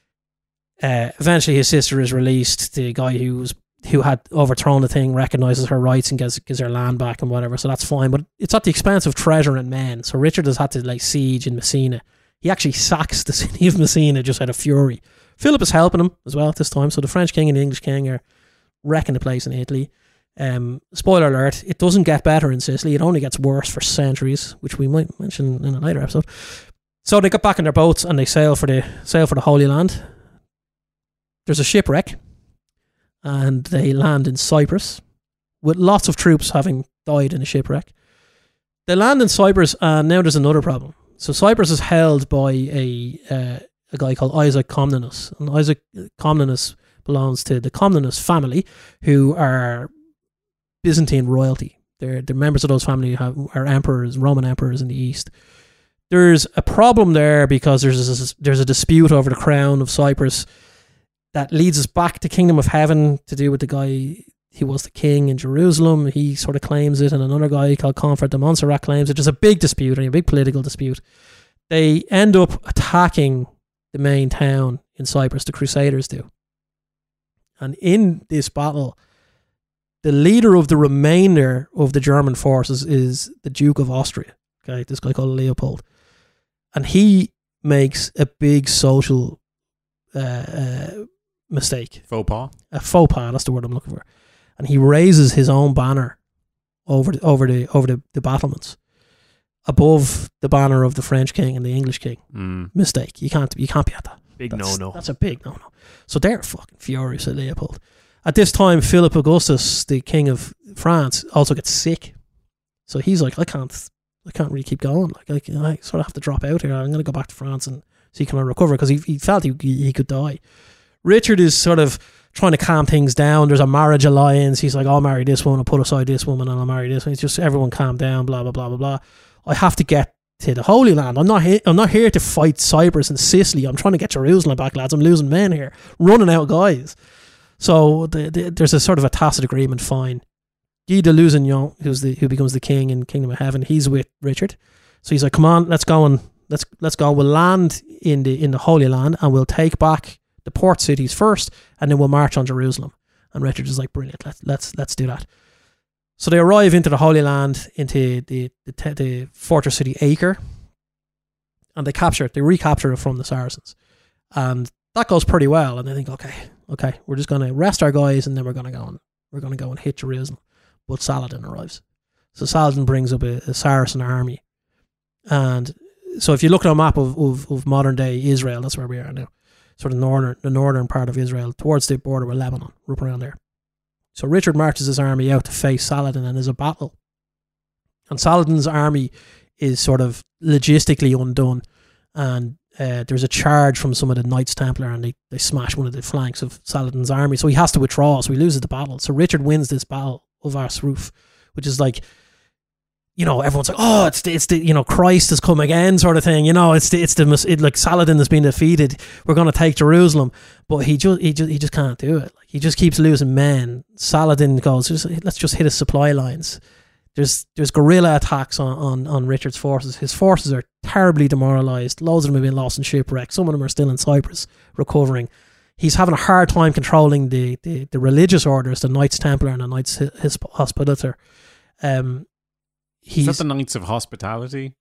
Uh, eventually his sister is released. The guy who's who had overthrown the thing recognises her rights and gives, gives her land back and whatever, so that's fine. But it's at the expense of treasure and men. So Richard has had to like siege in Messina. He actually sacks the city of Messina just out of fury. Philip is helping him as well at this time. So the French king and the English king are wrecking the place in Italy. Um, spoiler alert, it doesn't get better in Sicily. It only gets worse for centuries, which we might mention in a later episode. So they get back in their boats and they sail for the sail for the Holy Land. There's a shipwreck and they land in Cyprus with lots of troops having died in a shipwreck. They land in Cyprus and now there's another problem. So Cyprus is held by a uh, a guy called Isaac Comnenus, and Isaac Comnenus belongs to the Comnenus family, who are Byzantine royalty. They're, they're members of those family who have, are emperors, Roman emperors in the east. There's a problem there because there's a, there's a dispute over the crown of Cyprus that leads us back to Kingdom of Heaven to do with the guy who was the king in Jerusalem. He sort of claims it, and another guy called Confort de Montserrat claims it. There's a big dispute, a big political dispute. They end up attacking the main town in Cyprus, the Crusaders do. And in this battle, the leader of the remainder of the German forces is the Duke of Austria. Okay, this guy called Leopold, and he makes a big social uh, uh, mistake, Faux pas. a faux pas. That's the word I'm looking for. And he raises his own banner over the, over the over the, the battlements above the banner of the French king and the English king. Mm. Mistake. You can't you can't be at that. Big That's, no no. That's a big no no. So they're fucking furious at Leopold. At this time, Philip Augustus, the king of France, also gets sick. So he's like, I can't, I can't really keep going. Like, I, I sort of have to drop out here. I'm going to go back to France and see can I recover, because he, he felt he, he could die. Richard is sort of trying to calm things down. There's a marriage alliance. He's like, I'll marry this woman, I'll put aside this woman, and I'll marry this one. It's just everyone calm down, blah blah blah blah blah. I have to get to the Holy Land. I'm not here. I'm not here to fight Cyprus and Sicily. I'm trying to get Jerusalem back, lads. I'm losing men here, running out guys. So the, the, there's a sort of a tacit agreement. Fine. Guy de Lusignan, who's the who becomes the king in Kingdom of Heaven, he's with Richard. So he's like, "Come on, let's go and let's let's go. We'll land in the in the Holy Land, and we'll take back the port cities first, and then we'll march on Jerusalem." And Richard is like, "Brilliant. Let's let's let's do that." So they arrive into the Holy Land, into the the, te- the fortress city Acre, and they capture it. They recapture it from the Saracens, and that goes pretty well. And they think, okay, okay, we're just going to rest our guys, and then we're going to go and we're going to go and hit Jerusalem. But Saladin arrives. So Saladin brings up a, a Saracen army, and so if you look at a map of, of, of modern day Israel, that's where we are now, sort of northern the northern part of Israel, towards the border with Lebanon, up around there. So Richard marches his army out to face Saladin, and there's a battle. And Saladin's army is sort of logistically undone, and uh, there's a charge from some of the Knights Templar, and they, they smash one of the flanks of Saladin's army. So he has to withdraw, so he loses the battle. So Richard wins this battle of Ars Ruf, which is like, you know, everyone's like, oh, it's the, it's the, you know, Christ has come again sort of thing. You know, it's the, it's the, it, like Saladin has been defeated. We're going to take Jerusalem. But he just, he just, he just can't do it. Like, he just keeps losing men. Saladin goes, just, let's just hit his supply lines. There's, there's guerrilla attacks on, on, on Richard's forces. His forces are terribly demoralized. Loads of them have been lost in shipwreck. Some of them are still in Cyprus recovering. He's having a hard time controlling the, the, the religious orders, the Knights Templar and the Knights Hospitaller. Um, Is that the Knights of Hospitality?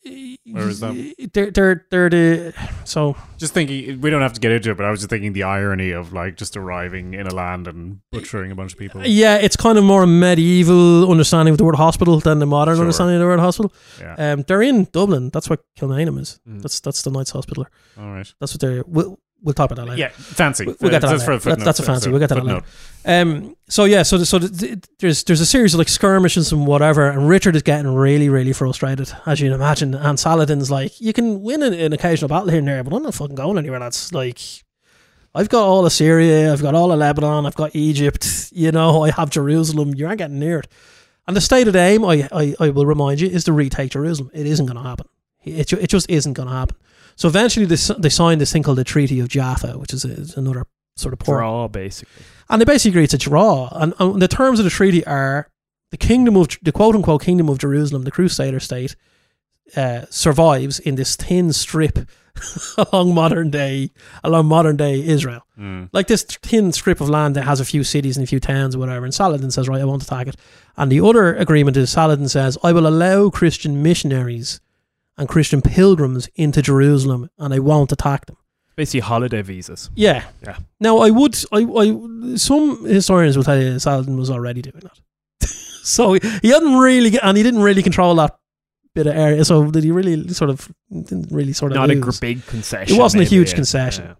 Or is that... They're, they're, they're the... So... Just thinking, we don't have to get into it, but I was just thinking the irony of like just arriving in a land and butchering a bunch of people. Yeah, it's kind of more a medieval understanding of the word hospital than the modern Sure. understanding of the word hospital. Yeah. Um, they're in Dublin. That's what Kilmainham is. Mm. That's that's the Knights Hospitaller. All right. That's what they're... We'll, we'll talk about that later. Yeah, fancy. We'll, we'll get to that Just later. for a That's, that's a footnote, fancy. so We'll get to that footnote. later. Um, so yeah, so so there's there's a series of like skirmishes and whatever, and Richard is getting really really frustrated, as you can imagine. And Saladin's like, you can win an, an occasional battle here and there, but I'm not fucking going anywhere. That's like, I've got all of Syria, I've got all of Lebanon, I've got Egypt. You know, I have Jerusalem. You aren't getting near it. And the stated aim, I I, I will remind you, is to retake Jerusalem. It isn't going to happen. It it just isn't going to happen. So eventually they, they signed this thing called the Treaty of Jaffa, which is, a, is another sort of port. Draw, basically. And they basically agree it's a draw. And, and the terms of the treaty are the kingdom of, the quote unquote kingdom of Jerusalem, the Crusader state, uh, survives in this thin strip along modern day, along modern day Israel. Mm. Like this thin strip of land that has a few cities and a few towns or whatever. And Saladin says, right, I won't attack it. And the other agreement is Saladin says, I will allow Christian missionaries and Christian pilgrims into Jerusalem, and I won't attack them. Basically holiday visas. Yeah. Yeah. Now, I would, I, I, some historians will tell you Saladin was already doing that. So he hadn't really, get, and he didn't really control that bit of area. So did he really sort of, didn't really sort of Not lose. a gr- big concession. It wasn't a maybe, huge yeah. concession. Yeah.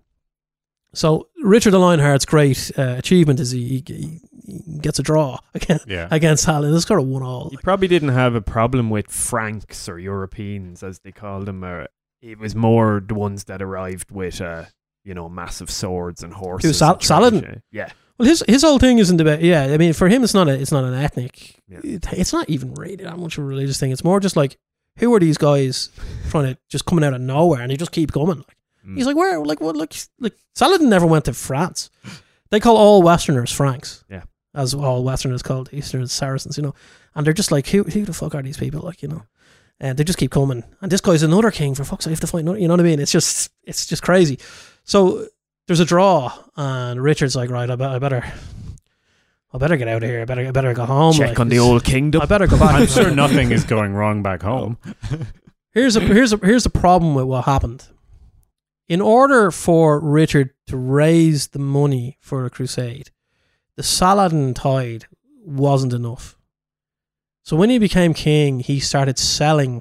So Richard the Lionheart's great uh, achievement is he, he, he gets a draw against, Yeah. against Saladin. It's kind of one all. He probably didn't have a problem with Franks or Europeans, as they called them. Or it was more the ones that arrived with, uh, you know, massive swords and horses. Who, Sal- and Saladin? trash. Yeah. Well, his his whole thing isn't about, yeah, I mean, for him, it's not a, it's not an ethnic, Yeah. it, it's not even really that much of a religious thing. It's more just like, who are these guys trying to just coming out of nowhere, and they just keep coming? Like, Mm. he's like, where, like, what, like, like, Saladin never went to France. They call all Westerners Franks. Yeah. As all Westerners called Easterners Saracens, you know. And they're just like, who, who the fuck are these people? Like, you know. And they just keep coming. And this guy's another king, for fuck's sake, I have to fight another, you know what I mean? It's just, it's just crazy. So there's a draw, and Richard's like, right, I, be- I better, I better get out of here. I better, I better go home. Check like, on the it's- old kingdom. I better go back. I'm sure nothing is going wrong back home. Here's a here's a here's the problem with what happened. In order for Richard to raise the money for a crusade, the Saladin tide wasn't enough. So when he became king, he started selling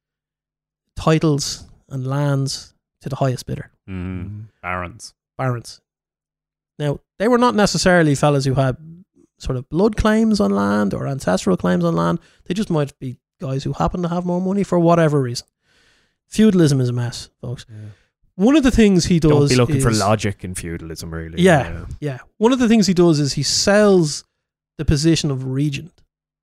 titles and lands to the highest bidder, Mm. Barons. barons. Now, they were not necessarily fellas who had sort of blood claims on land or ancestral claims on land. They just might be guys who happen to have more money for whatever reason. Feudalism is a mess, folks. Yeah. One of the things he does Don't be looking is, for logic in feudalism, really. Yeah. Yeah. One of the things he does is he sells the position of regent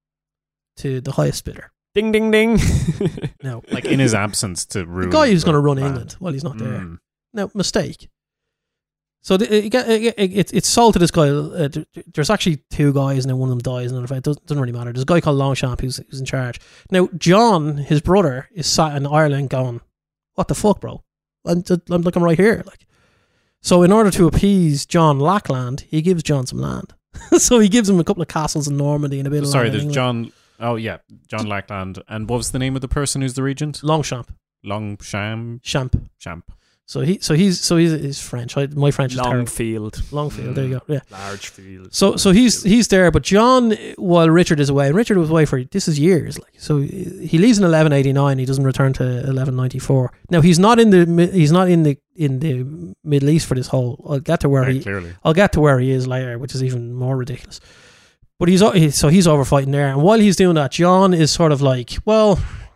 to the highest bidder. Ding, ding, ding. Now, Like in his absence to the rule. guy who's going to run land. England while he's not there. Mm. Now, mistake. So the, it, it, it, it, it's sold to this guy. Uh, there- there's actually two guys, and then one of them dies, and then it doesn't, doesn't really matter. There's a guy called Longchamp who's, who's in charge. Now, John, his brother, is sat in Ireland going, "What the fuck, bro? I'm, I'm looking right here." Like, so in order to appease John Lackland, he gives John some land. So he gives him a couple of castles in Normandy and a bit of Sorry, land in there's England. John. Oh yeah, John Lackland. And what was the name of the person who's the regent? Longchamp, Longchamp. Champ. Champ. So he, so he's, so he's, he's French. I, my French is Long terrible. field. Longfield. There you go. Yeah. Large field. So so he's he's there, but John, while Richard is away, and Richard was away for this is years. Like so, he leaves in eleven eighty-nine. He doesn't return to eleven ninety-four. Now he's not in the mi- he's not in the in the Middle East for this whole. I'll get to where Very he clearly. I'll get to where he is later, which is even more ridiculous. But he's o- he- so he's over fighting there, and while he's doing that, John is sort of like, well,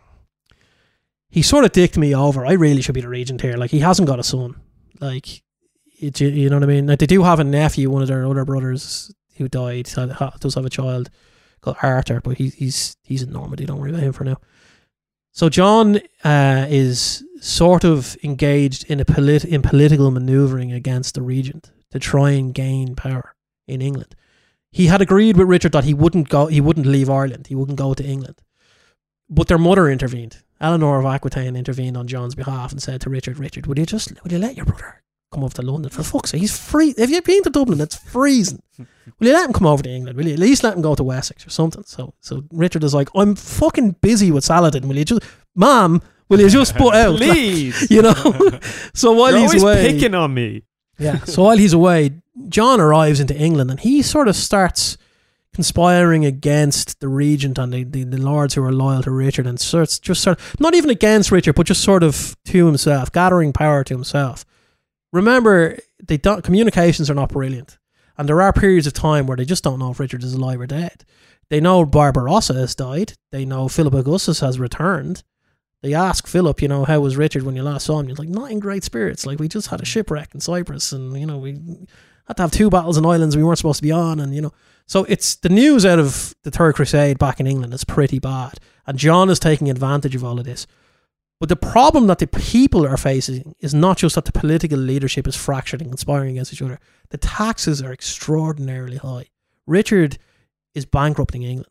he sort of dicked me over. I really should be the regent here. Like he hasn't got a son. Like, it, you, you know what I mean? Like, they do have a nephew, one of their other brothers who died, ha- ha- does have a child called Arthur, but he, he's he's in Normandy. Don't worry about him for now. So John uh, is sort of engaged in a polit- in political manoeuvring against the regent to try and gain power in England. He had agreed with Richard that he wouldn't go, he wouldn't leave Ireland, he wouldn't go to England. But their mother intervened. Eleanor of Aquitaine intervened on John's behalf and said to Richard, Richard, would you just would you let your brother come over to London? For fuck's sake, he's free. Have you been to Dublin? It's freezing. Will you let him come over to England? Will you at least let him go to Wessex or something? So so Richard is like, I'm fucking busy with Saladin. Will you just, Mom, will you just put out? Please. Like, you know? So while You're he's always away. picking on me. Yeah. So while he's away, John arrives into England and he sort of starts conspiring against the regent and the, the, the lords who are loyal to Richard, and starts just sort of, not even against Richard, but just sort of to himself, gathering power to himself. Remember, they don't, communications are not brilliant, and there are periods of time where they just don't know if Richard is alive or dead. They know Barbarossa has died. They know Philip Augustus has returned. They ask Philip, you know, how was Richard when you last saw him? He's like, not in great spirits. Like, we just had a shipwreck in Cyprus, and, you know, we had to have two battles in islands we weren't supposed to be on, and, you know. So it's the news out of the Third Crusade back in England is pretty bad, and John is taking advantage of all of this. But the problem that the people are facing is not just that the political leadership is fractured and conspiring against each other. The taxes are extraordinarily high. Richard is bankrupting England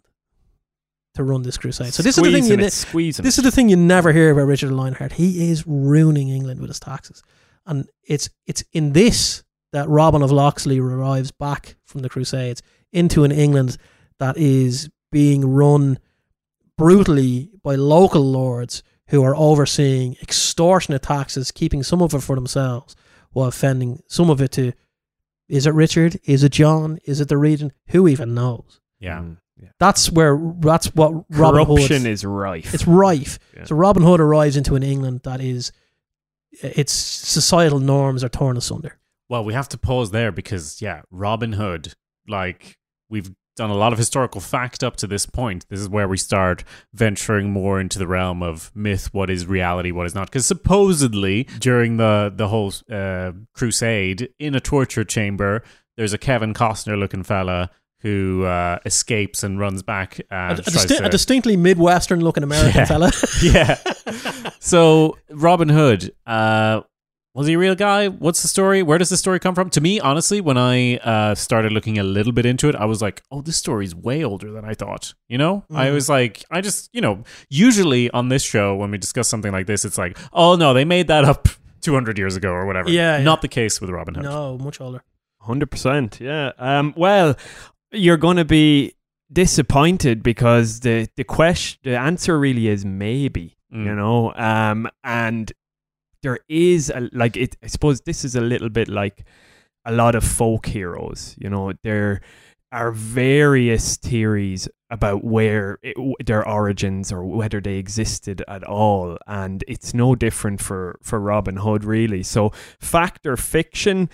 to run this crusade. So this is the thing you Squeezing ne- it, squeezing this it. is the thing you never hear about Richard of Lionheart. He is ruining England with his taxes, and it's it's in this that Robin of Locksley arrives back from the Crusades into an England that is being run brutally by local lords who are overseeing extortionate taxes, keeping some of it for themselves while fending some of it to, is it Richard? Is it John? Is it the regent? Who even knows? Yeah. Mm, yeah. That's where, that's what Robin Hood... Corruption is rife. It's rife. Yeah. So Robin Hood arrives into an England that is, its societal norms are torn asunder. Well, we have to pause there because, yeah, Robin Hood, like, we've done a lot of historical fact up to this point. This is where we start venturing more into the realm of myth, what is reality, what is not. Because supposedly, during the, the whole uh, crusade, in a torture chamber, there's a Kevin Costner-looking fella who uh, escapes and runs back and A, a, tries disti- to... a distinctly Midwestern-looking American Yeah. fella. yeah. So Robin Hood, uh, was he a real guy? What's the story? Where does the story come from? To me, honestly, when I uh, started looking a little bit into it, I was like, oh, this story's way older than I thought. You know? I Mhm. was like, I just, you know, usually on this show, when we discuss something like this, it's like, oh, no, they made that up two hundred years ago or whatever. Yeah, yeah. Not the case with Robin Hood. No, much older. one hundred percent, yeah. Um, well, you're going to be disappointed because the the question, the answer really is maybe. Mm. You know, um, and there is a, like it. I suppose this is a little bit like a lot of folk heroes. You know, there are various theories about where it, their origins or whether they existed at all, and it's no different for for Robin Hood, really. So, fact or fiction,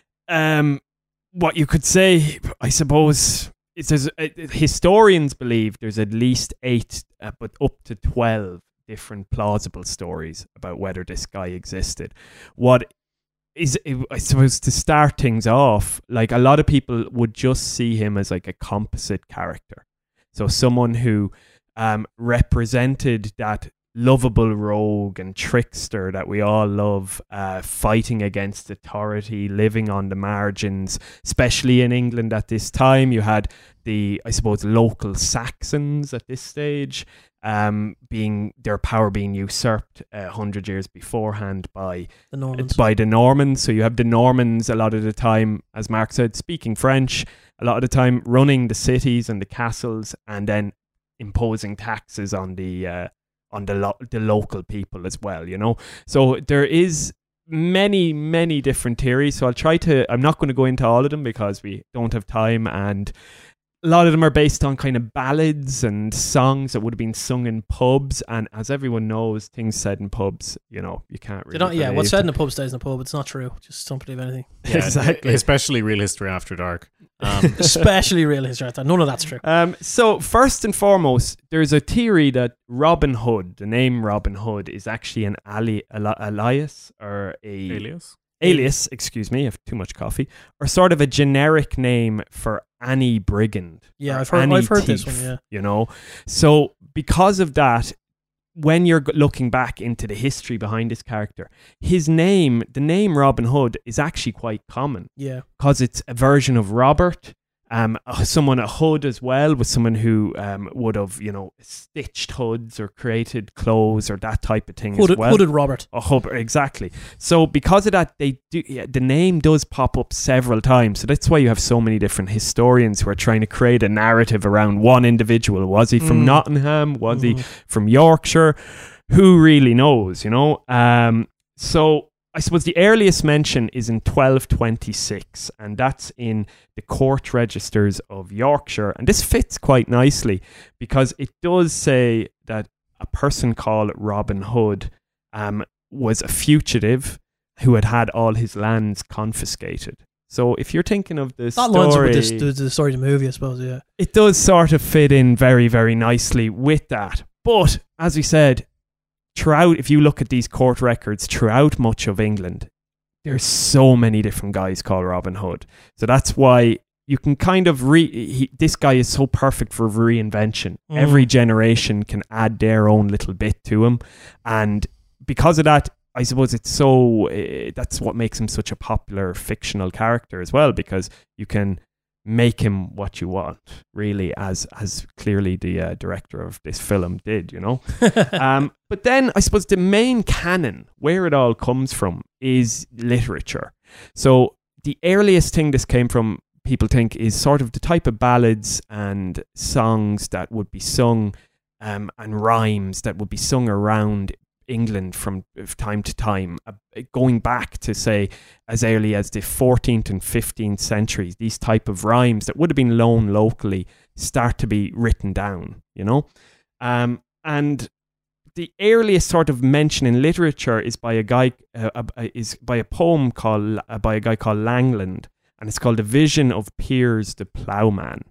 um, what you could say, I suppose, is there's, uh, historians believe there's at least eight, uh, but up to twelve different plausible stories about whether this guy existed. What is, I suppose, to start things off, like a lot of people would just see him as like a composite character. So someone who um, represented that lovable rogue and trickster that we all love, uh, fighting against authority, living on the margins, especially in England at this time. You had the, I suppose, local Saxons at this stage, um, being their power being usurped a hundred years beforehand by The Normans. by the Normans. So you have the Normans a lot of the time, as Mark said, speaking French, a lot of the time running the cities and the castles, and then imposing taxes on the uh, on the lo- the local people as well. You know, so there is many many different theories. So I'll try to. I'm not going to go into all of them because we don't have time, and a lot of them are based on kind of ballads and songs that would have been sung in pubs. And as everyone knows, things said in pubs, you know, you can't really. They don't, yeah, believe what's said in them. the pub stays in the pub. It's not true. Just don't believe anything. Yeah, Exactly. Especially Real History After Dark. Um, Especially real history. None of that's true. Um, so first and foremost, there's a theory that Robin Hood, the name Robin Hood, is actually an ali- ali- alias or a alias? alias, excuse me, I have too much coffee, or sort of a generic name for Annie Brigand. Yeah, or I've heard- Annie I've heard this Thief, one, yeah. You know, so because of that, when you're g- looking back into the history behind this character, his name, the name Robin Hood, is actually quite common Yeah. because it's a version of Robert. Um, uh, someone a hood as well was someone who um would have, you know, stitched hoods or created clothes or that type of thing Hooded, as well. hooded Robert. A hub, exactly. So because of that, they do. Yeah, the name does pop up several times. So that's why you have so many different historians who are trying to create a narrative around one individual. Was he from Mm. Nottingham? Was he Mhm. from Yorkshire? Who really knows? You know. Um. So I suppose the earliest mention is in twelve twenty-six, and that's in the court registers of Yorkshire. And this fits quite nicely because it does say that a person called Robin Hood um, was a fugitive who had had all his lands confiscated. So if you're thinking of the That story, lines up with this, the, the story of the movie, I suppose, yeah. it does sort of fit in very, very nicely with that. But as we said, throughout, if you look at these court records throughout much of England, there's so many different guys called Robin Hood. So that's why you can kind of re. He, this guy is so perfect for reinvention. Mm. Every generation can add their own little bit to him, and because of that, I suppose it's so. Uh, that's what makes him such a popular fictional character as well, because you can make him what you want, really, as as clearly the uh, director of this film did, you know. um, but then I suppose the main canon, where it all comes from, is literature. So the earliest thing this came from, people think, is sort of the type of ballads and songs that would be sung, um, and rhymes that would be sung around England from time to time, uh, going back to, say, as early as the fourteenth and fifteenth centuries. These type of rhymes that would have been known locally start to be written down, you know. Um, and the earliest sort of mention in literature is by a guy uh, uh, is by a poem called uh, by a guy called Langland, and it's called "The Vision of Piers the Ploughman,"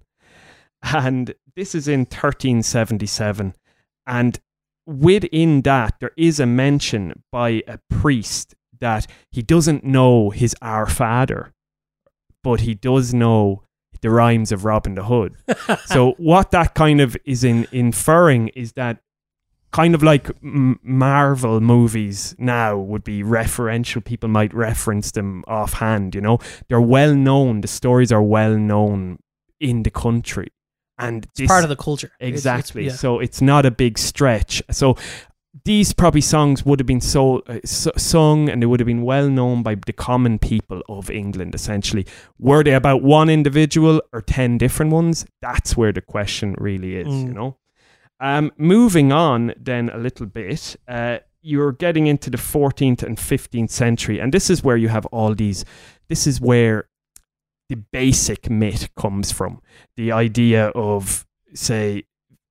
and this is in thirteen seventy-seven. And within that, there is a mention by a priest that he doesn't know his Our Father, but he does know the rhymes of Robin the Hood. So what that kind of is in inferring is that, kind of like M- Marvel movies now would be referential, people might reference them offhand, you know. They're well known, the stories are well known in the country. And It's this, part of the culture. It's- exactly. it's- yeah. So it's not a big stretch. So these probably songs would have been so uh, su- sung, and they would have been well known by the common people of England, essentially. Were they about one individual or ten different ones? That's where the question really is, Mm. you know. Um, moving on then a little bit, uh, you're getting into the fourteenth and fifteenth century, and this is where you have all these, this is where the basic myth comes from. The idea of, say,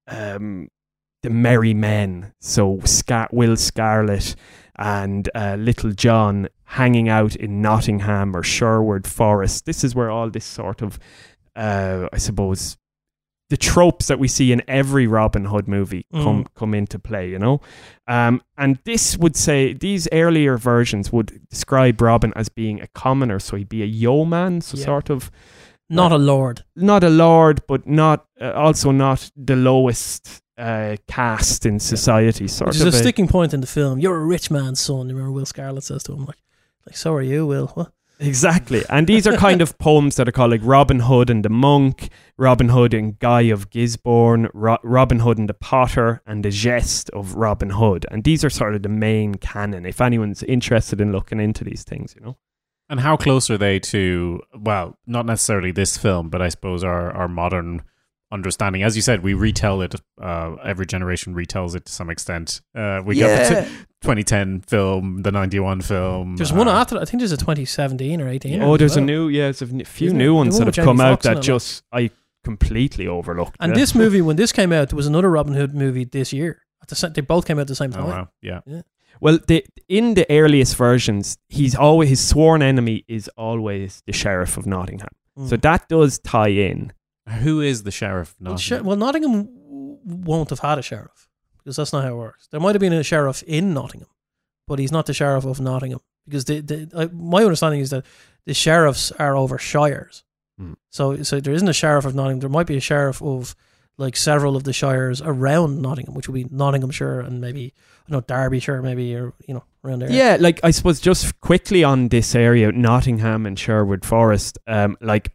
um, the merry men, so Scar- Will Scarlet and uh, Little John hanging out in Nottingham or Sherwood Forest. This is where all this sort of, uh, I suppose, the tropes that we see in every Robin Hood movie come Mm. come into play, you know. Um, and this would say, these earlier versions would describe Robin as being a commoner, so he'd be a yeoman, so Yeah. sort of Not a lord. not a lord, but not uh, also not the lowest uh, caste in society. Sort Which is of a sticking point in the film. You're a rich man's son. You remember Will Scarlet says to him, like, like so are you, Will. What? Exactly. And these are kind of poems that are called like Robin Hood and the Monk, Robin Hood and Guy of Gisborne, Ro- Robin Hood and the Potter, and the Gest of Robin Hood. And these are sort of the main canon, if anyone's interested in looking into these things, you know. And how close are they to, well, not necessarily this film, but I suppose our, our modern understanding? As you said, we retell it, uh, every generation retells it to some extent. Uh, we Yeah. get the t- twenty ten film, the ninety-one film. There's one uh, after that. I think there's a twenty seventeen or eighteen. Oh, there's as well. a new, yeah, there's a n- few Isn't new there? ones The one that have with come Jamie out Foxx in that it, just I completely overlooked. And yeah. this movie, when this came out, there was another Robin Hood movie this year. At the sa- they both came out at the same Oh, time. wow. Yeah. Well, the, in the earliest versions, he's always his sworn enemy is always the Sheriff of Nottingham. Mm. So that does tie in. Who is the sheriff? well, Not Sher- well, Nottingham w- won't have had a sheriff because that's not how it works. There might have been a sheriff in Nottingham, but he's not the sheriff of Nottingham because the, the, uh, my understanding is that the sheriffs are over shires. Mm. So, so there isn't a sheriff of Nottingham. There might be a sheriff of like several of the shires around Nottingham, which would be Nottinghamshire and maybe I don't know Derbyshire, maybe, or you know around there. Yeah, like I suppose just quickly on this area, Nottingham and Sherwood Forest, um, like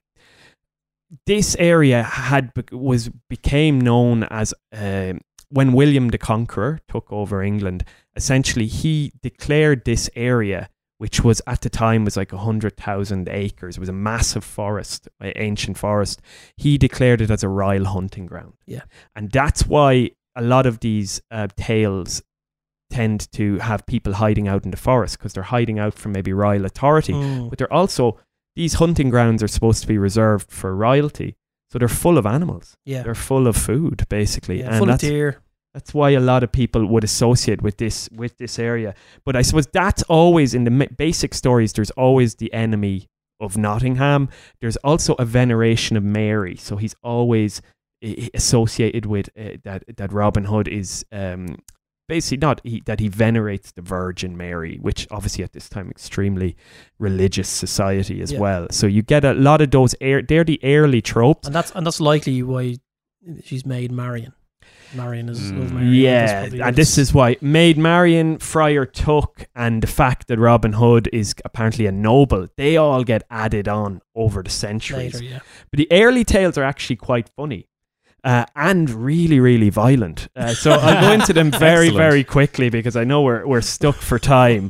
this area had bec- was became known as um when William the Conqueror took over England. Essentially, he declared this area, which was at the time was like a hundred thousand acres, it was a massive forest, uh, ancient forest. He declared it as a royal hunting ground. Yeah, and that's why a lot of these uh, tales tend to have people hiding out in the forest because they're hiding out from maybe royal authority. Mm. But they're also, these hunting grounds are supposed to be reserved for royalty. So they're full of animals. Yeah, They're full of food, basically. yeah and full of that's, deer. that's why a lot of people would associate with this with this area. But I suppose that's always, in the ma- basic stories, there's always the enemy of Nottingham. There's also a veneration of Mary. So he's always uh, associated with uh, that, that Robin Hood is... Um, Basically, not he, that he venerates the Virgin Mary, which obviously at this time extremely religious society as Yeah. well. So you get a lot of those. Air, they're the early tropes. And that's and that's likely why she's made Marion. Marion is Mm. of Marion. Yeah, That's probably and this what's- is why Maid Marian, Friar Tuck, and the fact that Robin Hood is apparently a noble, they all get added on over the centuries. later. Yeah, But the early tales are actually quite funny. Uh, and really, really violent. Uh, so I'll go into them very, Excellent. very quickly because I know we're we're stuck for time.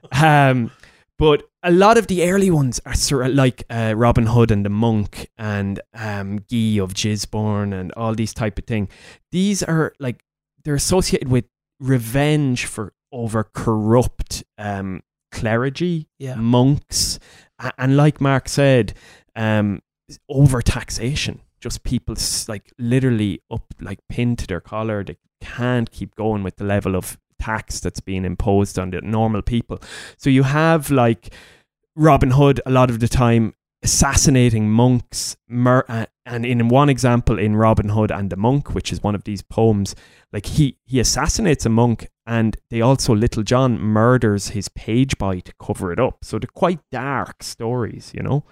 Um, but a lot of the early ones are sort of like uh, Robin Hood and the Monk and um, Guy of Gisborne and all these type of thing. These are like, they're associated with revenge for over corrupt um, clergy, yeah. monks, a- and like Mark said, um, over taxation. Just people s- like literally up, like pinned to their collar. They can't keep going with the level of tax that's being imposed on the normal people. So you have like Robin Hood a lot of the time assassinating monks. Mur- uh, and in one example in Robin Hood and the Monk, which is one of these poems, like he, he assassinates a monk, and they also, Little John murders his page boy to cover it up. So they're quite dark stories, you know.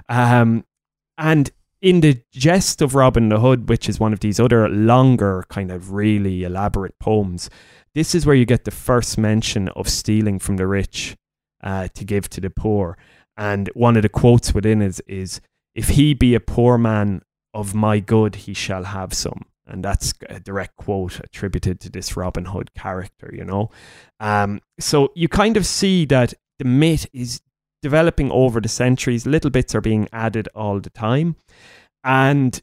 Um, and in the Jest of Robin Hood, which is one of these other longer, kind of really elaborate poems, this is where you get the first mention of stealing from the rich uh, to give to the poor. And one of the quotes within it is, is, if he be a poor man, of my good he shall have some. And that's a direct quote attributed to this Robin Hood character, you know. Um, so you kind of see that the myth is developing over the centuries. Little bits are being added all the time. And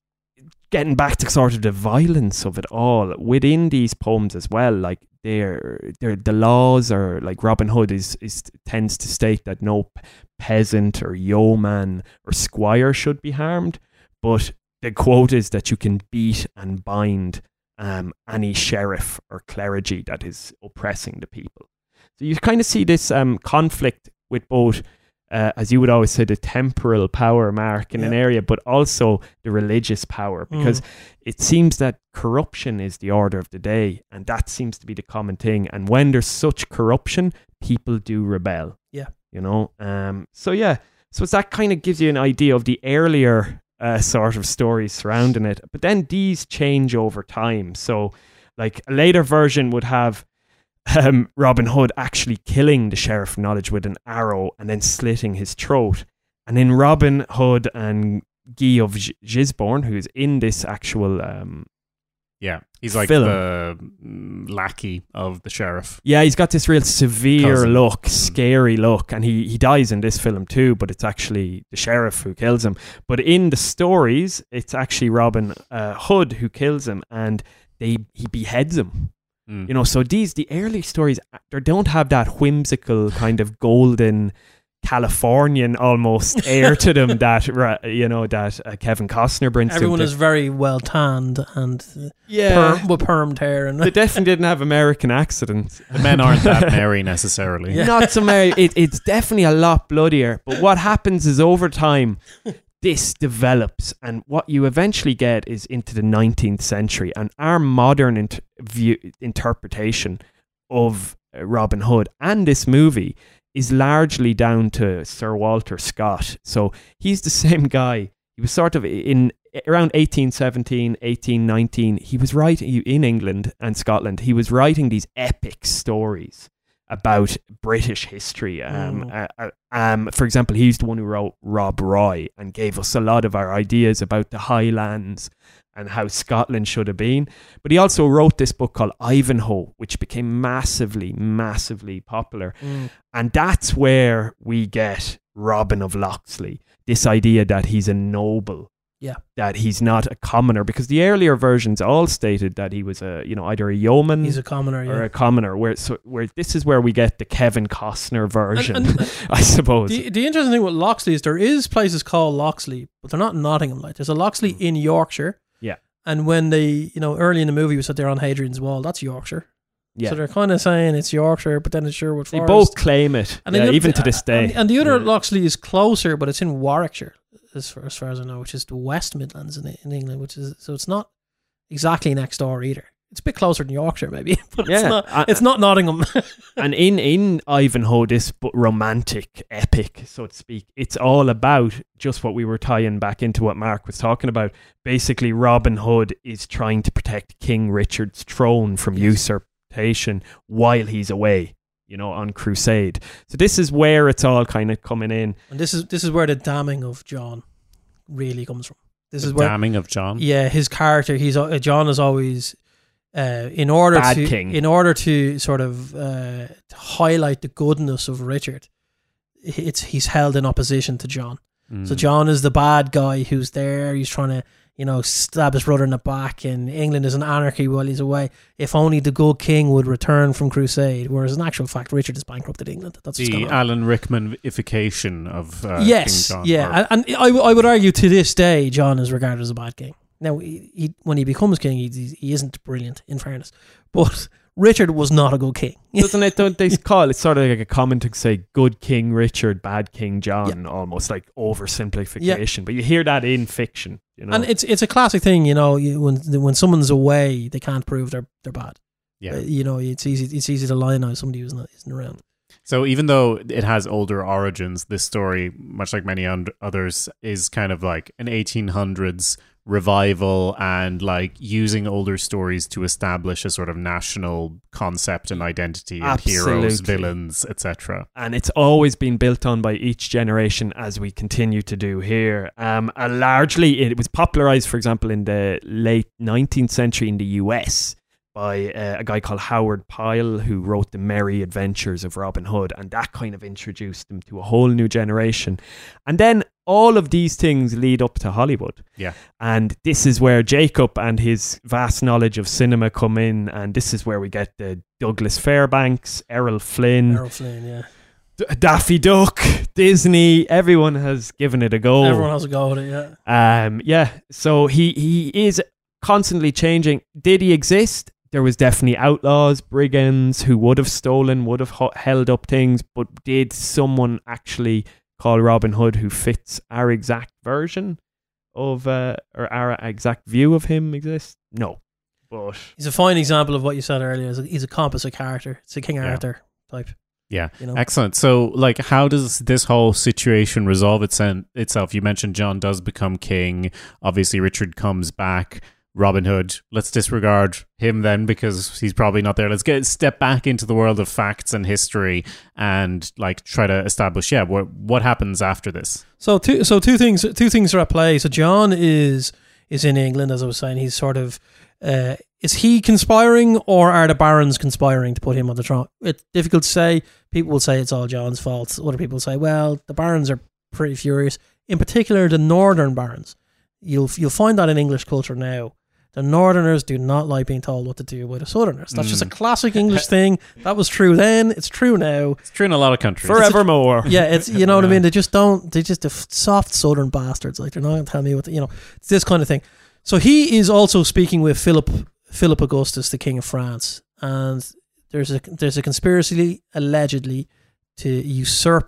getting back to sort of the violence of it all within these poems as well, like they're, they're, the laws are like Robin Hood is, is tends to state that no peasant or yeoman or squire should be harmed. But the quote is that you can beat and bind um, any sheriff or clergy that is oppressing the people. So you kind of see this um, conflict with both, uh, as you would always say, the temporal power, Mark, in yeah. an area, but also the religious power, because mm. it seems that corruption is the order of the day, and that seems to be the common thing. And when there's such corruption, people do rebel. Yeah. You know? Um, so yeah, so that kind of gives you an idea of the earlier Uh, sort of stories surrounding it, but then these change over time. So like a later version would have um, Robin Hood actually killing the Sheriff of Knowledge with an arrow and then slitting his throat. And in Robin Hood and Guy of G- Gisborne, who's in this actual um, yeah, he's like film. the lackey of the sheriff. Yeah, he's got this real severe Cousin. look, scary look, and he, he dies in this film too, but it's actually the sheriff who kills him. But in the stories, it's actually Robin uh, Hood who kills him, and they he beheads him. Mm. You know, so these, the early stories, they don't have that whimsical kind of golden Californian almost air to them that you know that uh, Kevin Costner brings. Everyone to is very well tanned and uh, yeah, perm, with permed hair, and they definitely didn't have American accents. The men aren't that merry necessarily. Yeah. Not so merry. It, it's definitely a lot bloodier. But what happens is over time, this develops, and what you eventually get is into the nineteenth century, and our modern int- view, interpretation of uh, Robin Hood and this movie is largely down to Sir Walter Scott. So he's the same guy. He was sort of in around eighteen seventeen, eighteen nineteen. He was writing in England and Scotland. He was writing these epic stories about British history. Um, Mm. uh, uh, um, for example, he's the one who wrote Rob Roy and gave us a lot of our ideas about the Highlands and how Scotland should have been. But he also wrote this book called Ivanhoe, which became massively, massively popular. Mm. And that's where we get Robin of Locksley, this idea that he's a noble, yeah, that he's not a commoner, because the earlier versions all stated that he was a, you know, either a yeoman he's a commoner, or yeah. a commoner. Where so where this is where we get the Kevin Costner version, And- and- I suppose. The, the interesting thing with Locksley is there is places called Locksley, but they're not in Nottingham. Like there's a Locksley in Yorkshire. Yeah. And when they, you know, early in the movie we said they're on Hadrian's Wall, that's Yorkshire. Yeah. So they're kind of saying it's Yorkshire, but then it's Sherwood They Forest. both claim it, And yeah, then the- even to this day. And, and the other Yeah. Locksley is closer, but it's in Warwickshire, as far, as far as I know, which is the West Midlands in, in England, which is so it's not exactly next door either. It's a bit closer than Yorkshire, maybe, but it's Yeah. not. I- It's not Nottingham. And in, in Ivanhoe, this bu- romantic epic, so to speak, it's all about just what we were tying back into what Mark was talking about. Basically, Robin Hood is trying to protect King Richard's throne from Yes. usurpation while he's away, you know, on crusade. So this is where it's all kind of coming in. And this is this is where the damning of John really comes from. This The is where, damning of John. yeah, his character. He's uh, John is always uh, in order Bad to king. in order to sort of uh, to highlight the goodness of Richard. It's he's held in opposition to John. Mm. So John is the bad guy who's there. He's trying to, you know, stab his brother in the back, and England is an anarchy while he's away. If only the good king would return from crusade. Whereas in actual fact, Richard has bankrupted England. That's what's The going on. Alan Rickman-ification of uh, Yes, King John. yeah, or- and, and I, w- I would argue to this day, John is regarded as a bad king. Now, he, he when he becomes king, he, he he isn't brilliant, in fairness, but Richard was not a good king. Doesn't it? Don't they call it sort of like a common to say good King Richard, bad King John, almost like oversimplification. But you hear that in fiction, you know. And it's it's a classic thing, you know. You, when when someone's away, they can't prove they're they're bad. Yeah. Uh, you know, it's easy it's easy to lionize somebody who's not isn't around. So even though it has older origins, this story, much like many und- others, is kind of like an eighteen hundreds revival and like using older stories to establish a sort of national concept and identity and heroes, Absolutely. villains, et cetera. And it's always been built on by each generation, as we continue to do here. Um, and largely, it was popularized, for example, in the late nineteenth century in the U S by uh, a guy called Howard Pyle, who wrote The Merry Adventures of Robin Hood, and that kind of introduced them to a whole new generation. And then all of these things lead up to Hollywood. Yeah. And this is where Jacob and his vast knowledge of cinema come in, and this is where we get the Douglas Fairbanks, Errol Flynn, Errol Flynn, yeah. D- Daffy Duck, Disney. Everyone has given it a go. Everyone has a go at it, yeah. Um, yeah. So he he is constantly changing. Did he exist? There was definitely outlaws, brigands who would have stolen, would have ho- held up things. But did someone actually call Robin Hood who fits our exact version of uh, or our exact view of him exist? No. But He's a fine example of what you said earlier. He's a, he's a composite character. It's a King Yeah. Arthur type. Yeah, You know? excellent. So, like, how does this whole situation resolve its itself? You mentioned John does become king. Obviously, Richard comes back. Robin Hood, let's disregard him then because he's probably not there. Let's get step back into the world of facts and history and like try to establish, yeah, what what happens after this? So two, so two things, two things are at play. So John is is in England, as I was saying. He's sort of, uh, is he conspiring or are the barons conspiring to put him on the throne? It's difficult to say. People will say it's all John's fault. Other people say, well, the barons are pretty furious. In particular, the northern barons. You'll you'll find that in English culture now. The northerners do not like being told what to do by the southerners. That's mm. just a classic English thing. That was true then. It's true now. It's true in a lot of countries. Forevermore. Yeah, it's, you know what I mean? They just don't, they just, the soft southern bastards. Like, they're not going to tell me what, the, you know, it's this kind of thing. So he is also speaking with Philip, Philip Augustus, the King of France. And there's a, there's a conspiracy allegedly to usurp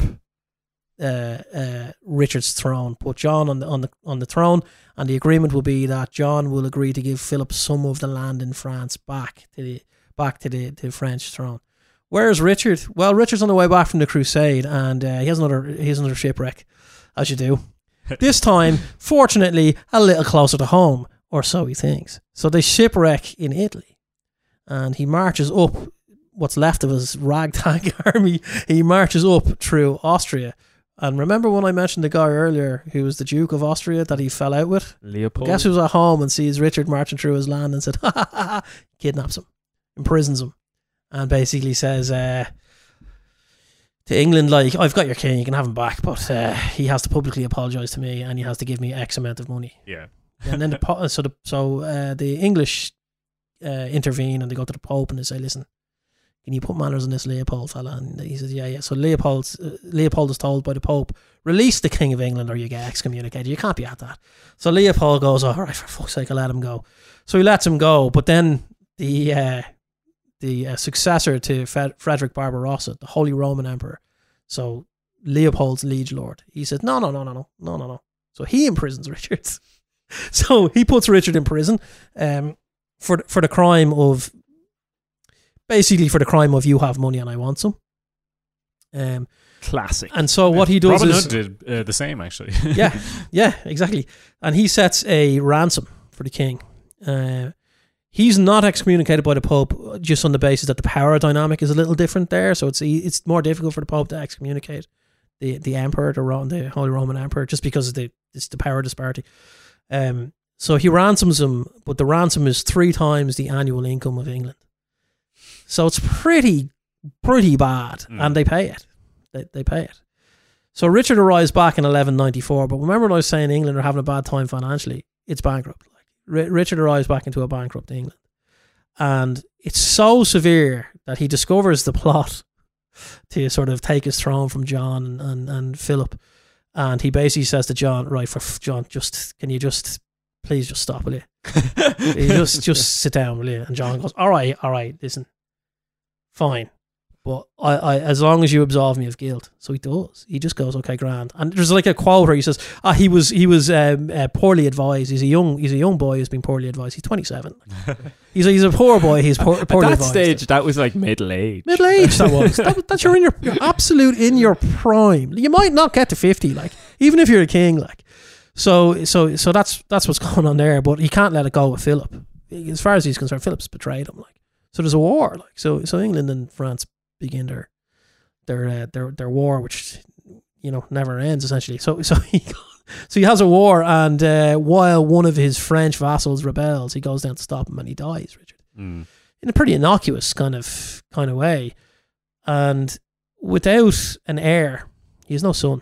uh, uh, Richard's throne, put John on the, on the, on the throne. And the agreement will be that John will agree to give Philip some of the land in France back to the back to the, to the French throne. Where's Richard? Well, Richard's on the way back from the Crusade, and uh, he has another he has another shipwreck, as you do. This time, fortunately, a little closer to home, or so he thinks. So they shipwreck in Italy, and he marches up what's left of his ragtag army. He marches up through Austria. And remember when I mentioned the guy earlier who was the Duke of Austria that he fell out with? Leopold. Guess who's at home and sees Richard marching through his land and said, ha ha ha, kidnaps him, imprisons him, and basically says uh, to England, like, I've got your king, you can have him back, but uh, he has to publicly apologise to me and he has to give me X amount of money. Yeah. And then the po- so the so uh, the English uh, intervene and they go to the Pope and they say, listen, can you put manners on this Leopold fella? And he says, yeah, yeah. So Leopold, uh, Leopold is told by the Pope, release the King of England or you get excommunicated. You can't be at that. So Leopold goes, all right, for fuck's sake, I'll let him go. So he lets him go. But then the uh, the uh, successor to Fred- Frederick Barbarossa, the Holy Roman Emperor, so Leopold's liege lord, he says, no, no, no, no, no, no, no, no. So he imprisons Richard. So he puts Richard in prison um, for for the crime of... Basically, for the crime of you have money and I want some. Um, Classic. and so what he does Robin is... Hood did uh, the same, actually. yeah, yeah, exactly. And he sets a ransom for the king. Uh, he's not excommunicated by the Pope just on the basis that the power dynamic is a little different there. So it's it's more difficult for the Pope to excommunicate the, the Emperor, the, Ro- the Holy Roman Emperor, just because of the, it's the power disparity. Um, so he ransoms him, but the ransom is three times the annual income of England. So it's pretty, pretty bad, mm. and they pay it. They they pay it. So Richard arrives back in eleven ninety-four, but remember when I was saying England are having a bad time financially? It's bankrupt. Like R- Richard arrives back into a bankrupt England, and it's so severe that he discovers the plot to sort of take his throne from John and, and, and Philip, and he basically says to John, right, for John, just can you just please just stop, will you? you just just sit down, will you? And John goes, all right, all right, listen. Fine, but I, I, as long as you absolve me of guilt. So he does. He just goes, okay, grand. And there's like a quote where he says, "Ah, he was, he was um, uh, poorly advised. He's a young, he's a young boy who's been poorly advised. He's twenty-seven. he's a, he's a poor boy. He's poor, poorly At that advised. stage, that was like middle age. Middle age. That was. That, that's you're in your, you're absolute in your prime. You might not get to fifty, like even if you're a king, like. So so so that's that's what's going on there. But he can't let it go with Philip. As far as he's concerned, Philip's betrayed him. Like, so there's a war. Like, so so England and France begin their their uh, their their war, which, you know, never ends essentially. So so he so he has a war, and uh, while one of his French vassals rebels, he goes down to stop him, and he dies. Richard, Mm. in a pretty innocuous kind of kind of way, and without an heir, he has no son.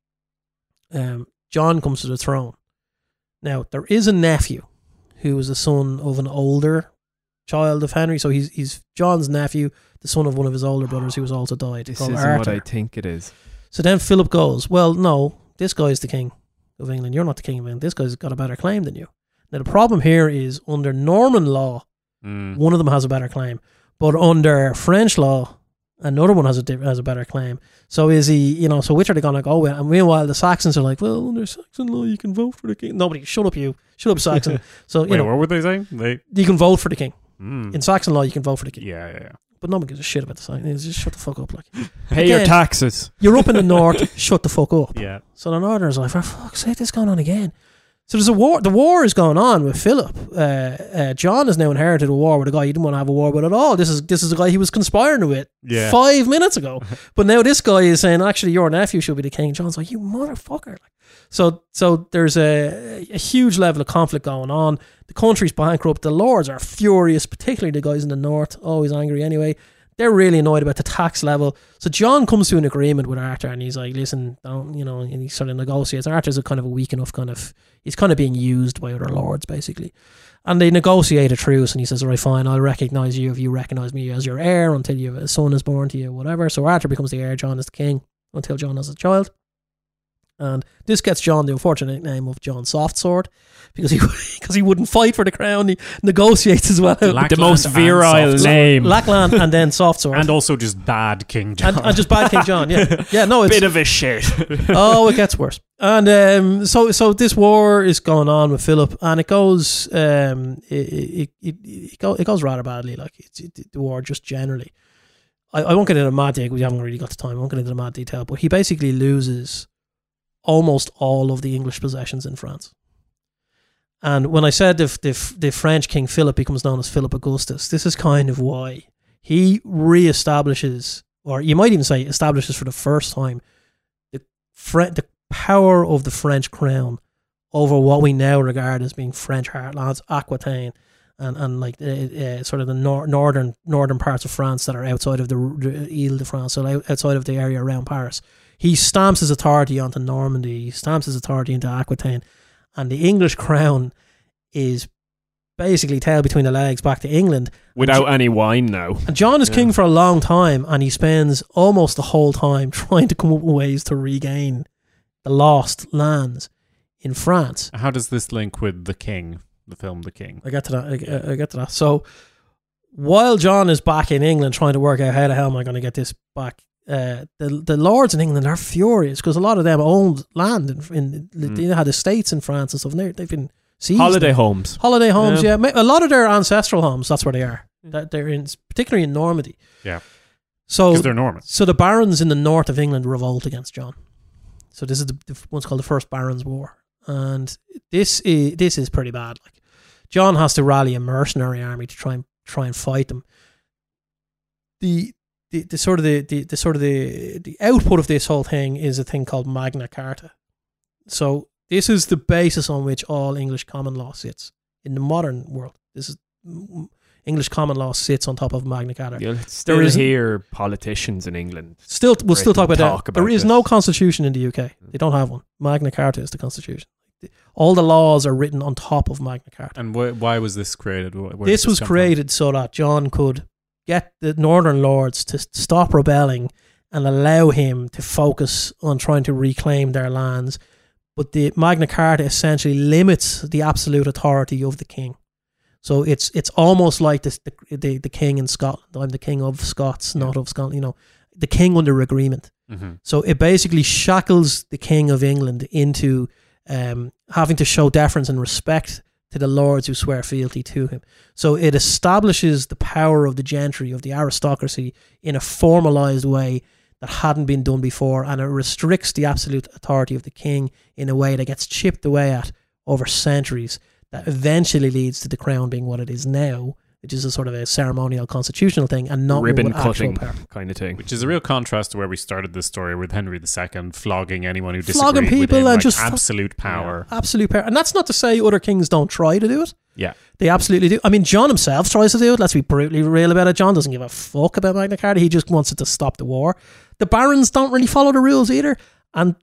Um, John comes to the throne. Now, there is a nephew who is the son of an older child of Henry. So he's he's John's nephew, the son of one of his older brothers who was also died. This called isn't Arthur. what I think it is. So then Philip goes, well, no, this guy's the king of England. You're not the king of England. This guy's got a better claim than you. Now, the problem here is under Norman law, Mm. one of them has a better claim. But under French law, another one has a diff- has a better claim. So is he, you know, so which are they going to go with? And meanwhile, the Saxons are like, well, under Saxon law, you can vote for the king. Nobody, shut up, you. Shut up, Saxon. So, you Wait, know, what were they saying? They. you can vote for the king. Mm. In Saxon law, you can vote for the king. Yeah, yeah, yeah. But nobody gives a shit about the Saxons. Just shut the fuck up. Like, Pay your Again. taxes. you're up in the north, shut the fuck up. Yeah. So the Northerners are like, for fuck's sake, this is going on again. So there's a war. The war is going on with Philip. Uh, uh, John has now inherited a war with a guy he didn't want to have a war with at all. This is this is a guy he was conspiring with Yeah. five minutes ago. But now this guy is saying, actually, your nephew should be the king. John's like, you motherfucker. So so there's a, a huge level of conflict going on. The country's bankrupt. The lords are furious, particularly the guys in the north, always angry anyway. They're really annoyed about the tax level. So John comes to an agreement with Arthur, and he's like, listen, don't, you know, and he sort of negotiates. Arthur's a kind of a weak enough kind of, he's kind of being used by other lords, basically. And they negotiate a truce, and he says, all right, fine, I'll recognise you if you recognise me as your heir until you a son is born to you, whatever. So Arthur becomes the heir, John is the king, until John has a child. And this gets John the unfortunate name of John Softsword, because he because he wouldn't fight for the crown. He negotiates as well. Lackland The most and virile Softsword. name. Lackland and then Softsword. And also just bad King John. and, and just bad King John, yeah, yeah. No, it's Bit of a shit. oh, it gets worse. And um, so, so this war is going on with Philip, and it goes, um, it it it, it, go, it goes rather badly. Like it's it, the war just generally. I, I won't get into the mad detail. We haven't really got the time. I won't get into the mad detail, but he basically loses almost all of the English possessions in France. And when I said the, the, the French King Philip becomes known as Philip Augustus, this is kind of why he re-establishes, or you might even say establishes for the first time, the Fre- the power of the French crown over what we now regard as being French heartlands, Aquitaine, and and like uh, uh, sort of the nor- northern northern parts of France that are outside of the, the Ile de France, so out- outside of the area around Paris. He stamps his authority onto Normandy. He stamps his authority into Aquitaine, and the English crown is basically tail between the legs back to England. Without any wine now. And John is Yeah. king for a long time, and he spends almost the whole time trying to come up with ways to regain the lost lands in France. How does this link with The King, the film The King? I get to that. I, I get to that. So while John is back in England trying to work out how the hell am I going to get this back, uh, the the lords in England are furious because a lot of them owned land in, in Mm. they had estates in France and stuff. And they're- they've been seized. Holiday now. homes. holiday homes. Yeah. Yeah, Ma- a lot of their ancestral homes. That's where they are. That they're in, particularly in Normandy. Yeah. So Because they're Normans. so the barons in the north of England revolt against John. So this is the, the what's called the First Barons' War, and this is this is pretty bad. Like John has to rally a mercenary army to try and try and fight them. The the, the sort of the, the, the sort of the the output of this whole thing is a thing called Magna Carta. So this is the basis on which all English common law sits in the modern world. This is English common law sits on top of Magna Carta. You'll still is- hear politicians in England. Still, we'll still talk about Talk that. about There is this. no constitution in the U K. They don't have one. Magna Carta is the constitution. All the laws are written on top of Magna Carta. And wh- why was this created? Wh- where This did was come from? created so that John could get the northern lords to stop rebelling and allow him to focus on trying to reclaim their lands. But the Magna Carta essentially limits the absolute authority of the king. So it's it's almost like this, the, the the king in Scotland. I'm the king of Scots, not of Scotland. You know, the king under agreement. Mhm. So it basically shackles the king of England into um, having to show deference and respect to the lords who swear fealty to him. So it establishes the power of the gentry, of the aristocracy, in a formalized way that hadn't been done before, and it restricts the absolute authority of the king in a way that gets chipped away at over centuries, that eventually leads to the crown being what it is now, which is a sort of a ceremonial constitutional thing and not ribbon with actual cutting power. kind of thing. Which is a real contrast to where we started this story with Henry the Second flogging anyone who disagreed Flogging with people him, and like just fu- absolute power. Absolute power. And that's not to say other kings don't try to do it. Yeah. They absolutely do. I mean, John himself tries to do it. Let's be brutally real about it. John doesn't give a fuck about Magna Carta. He just wants it to stop the war. The barons don't really follow the rules either. And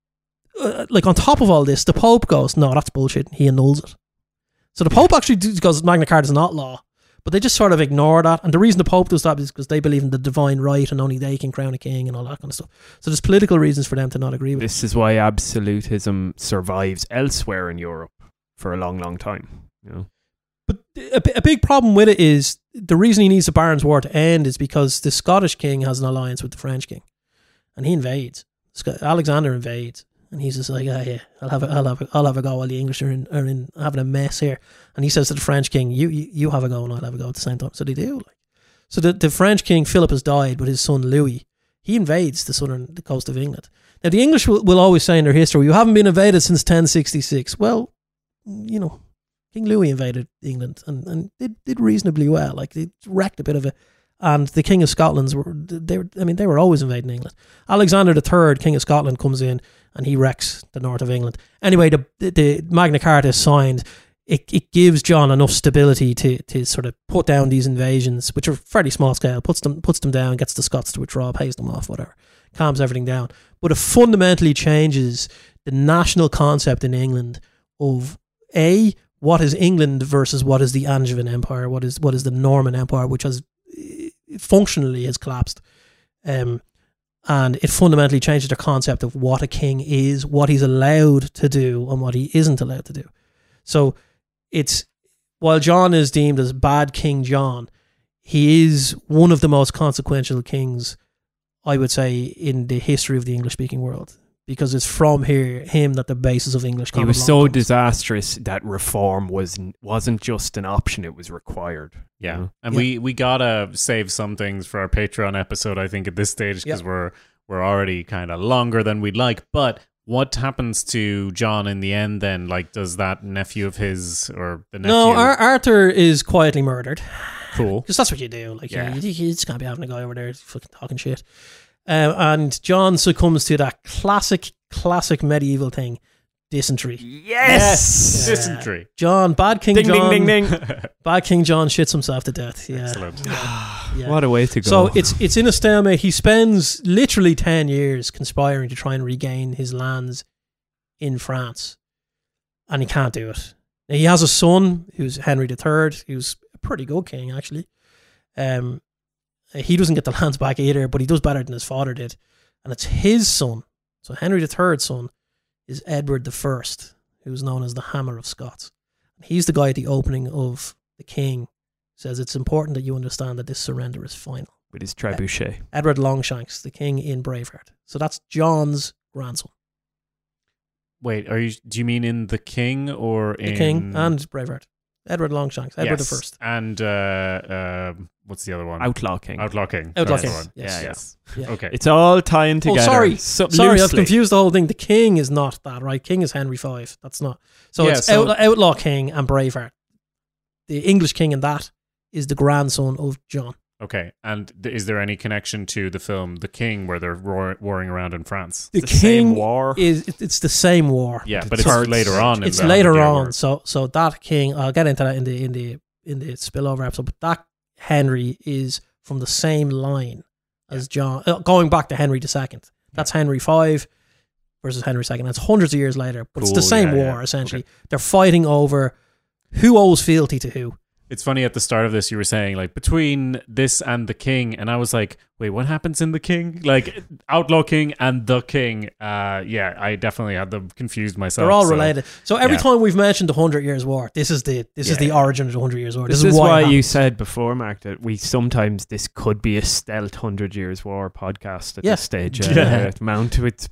uh, like on top of all this, the Pope goes, no, that's bullshit. He annuls it. So the Pope actually goes, Magna Carta is not law. But they just sort of ignore that. And the reason the Pope does that is because they believe in the divine right and only they can crown a king and all that kind of stuff. So there's political reasons for them to not agree with This is why absolutism survives elsewhere in Europe for a long, long time. You know? But a, a big problem with it is the reason he needs the Barons' War to end is because the Scottish king has an alliance with the French king. And he invades. Alexander invades. And he's just like, oh yeah, I'll have a, I'll have a, I'll have a go while the English are in, are in having a mess here. And he says to the French king, you, you you have a go and I'll have a go at the same time. So they do. Like, so the, the French king Philip has died, but his son Louis, he invades the southern the coast of England. Now the English will, will always say in their history, you haven't been invaded since ten sixty-six. Well, you know, King Louis invaded England and, and did, did reasonably well. Like they wrecked a bit of it. And the King of Scotland's were they were, I mean they were always invading England. Alexander the Third, King of Scotland, comes in and he wrecks the north of England. Anyway, the the, the Magna Carta is signed. It it gives John enough stability to to sort of put down these invasions, which are fairly small scale. Puts them puts them down, gets the Scots to withdraw, pays them off, whatever, calms everything down. But it fundamentally changes the national concept in England of a what is England versus what is the Angevin Empire, what is what is the Norman Empire, which has functionally has collapsed, um, and it fundamentally changes the concept of what a king is, what he's allowed to do, and what he isn't allowed to do. So it's while John is deemed as bad King John, he is one of the most consequential kings, I would say, in the history of the English-speaking world. Because it's from here him that the basis of English common He was law so comes. disastrous that reform was wasn't just an option; it was required. Yeah, you know? and Yeah. we we gotta save some things for our Patreon episode. I think at this stage because Yep. we're we're already kind of longer than we'd like. But what happens to John in the end? Then, like, does that nephew of his or the nephew? No, Ar- Arthur is quietly murdered. cool. Because that's what you do. Like, Yeah. you, you just can't be having a guy over there fucking talking shit. Um, and John succumbs to that classic, classic medieval thing, dysentery. Yes, Yeah. Dysentery. John, bad King ding, John. ding, ding, ding. Bad King John shits himself to death. Yeah. Excellent. Yeah. Yeah. What a way to go! So it's it's in a stalemate. He spends literally ten years conspiring to try and regain his lands in France, and he can't do it. Now, he has a son who's Henry the Third, who's a pretty good king actually. Um, he doesn't get the lands back either, but he does better than his father did, and it's his son. So Henry the Third's son is Edward the First, who's known as the Hammer of Scots. He's the guy at the opening of The King. Says it's important that you understand that this surrender is final. with his trebuchet. Edward Longshanks, the king in Braveheart. So that's John's grandson. Wait, are you? Do you mean in The King or in The king and Braveheart. Edward Longshanks, Edward yes. the First. And uh, um, what's the other one? Outlaw King. Outlaw King. Outlaw That's King. the one. Yes. Yeah, Yes. Yeah. Okay. It's all tying together. Oh, sorry. So, Sorry, I've loosely. confused the whole thing. The king is not that, right? King is Henry the Fifth. That's not. So Yeah, it's so- Outlaw, Outlaw King and Braveheart. The English king in that is the grandson of John. Okay. And th- is there any connection to the film The King where they're roar- warring around in France? The, the same king war. is it's the same war. Yeah, The but it's third later on. in It's the later Hundred Year on. War. So so that king, I'll get into that in the in the in the spillover episode. But that Henry is from the same line as John, uh, going back to Henry the Second. That's Henry Five versus Henry Second. That's hundreds of years later, but it's the Cool, same yeah, war yeah. essentially. They're fighting over who owes fealty to who. It's funny at the start of this you were saying like between this and The King, and I was like, wait, what happens in The King? Like Outlaw King and The King. Uh, yeah, I definitely had them confused myself. They're all so- related. So every yeah. time we've mentioned the Hundred Years' War, this is the this is Yeah, the yeah. origin of the Hundred Years' War. This, This, is why it you happens. said before, Mark, that we sometimes this could be a stealth Hundred Years War podcast at Yeah. this stage. Uh, Yeah. Mount to it. We've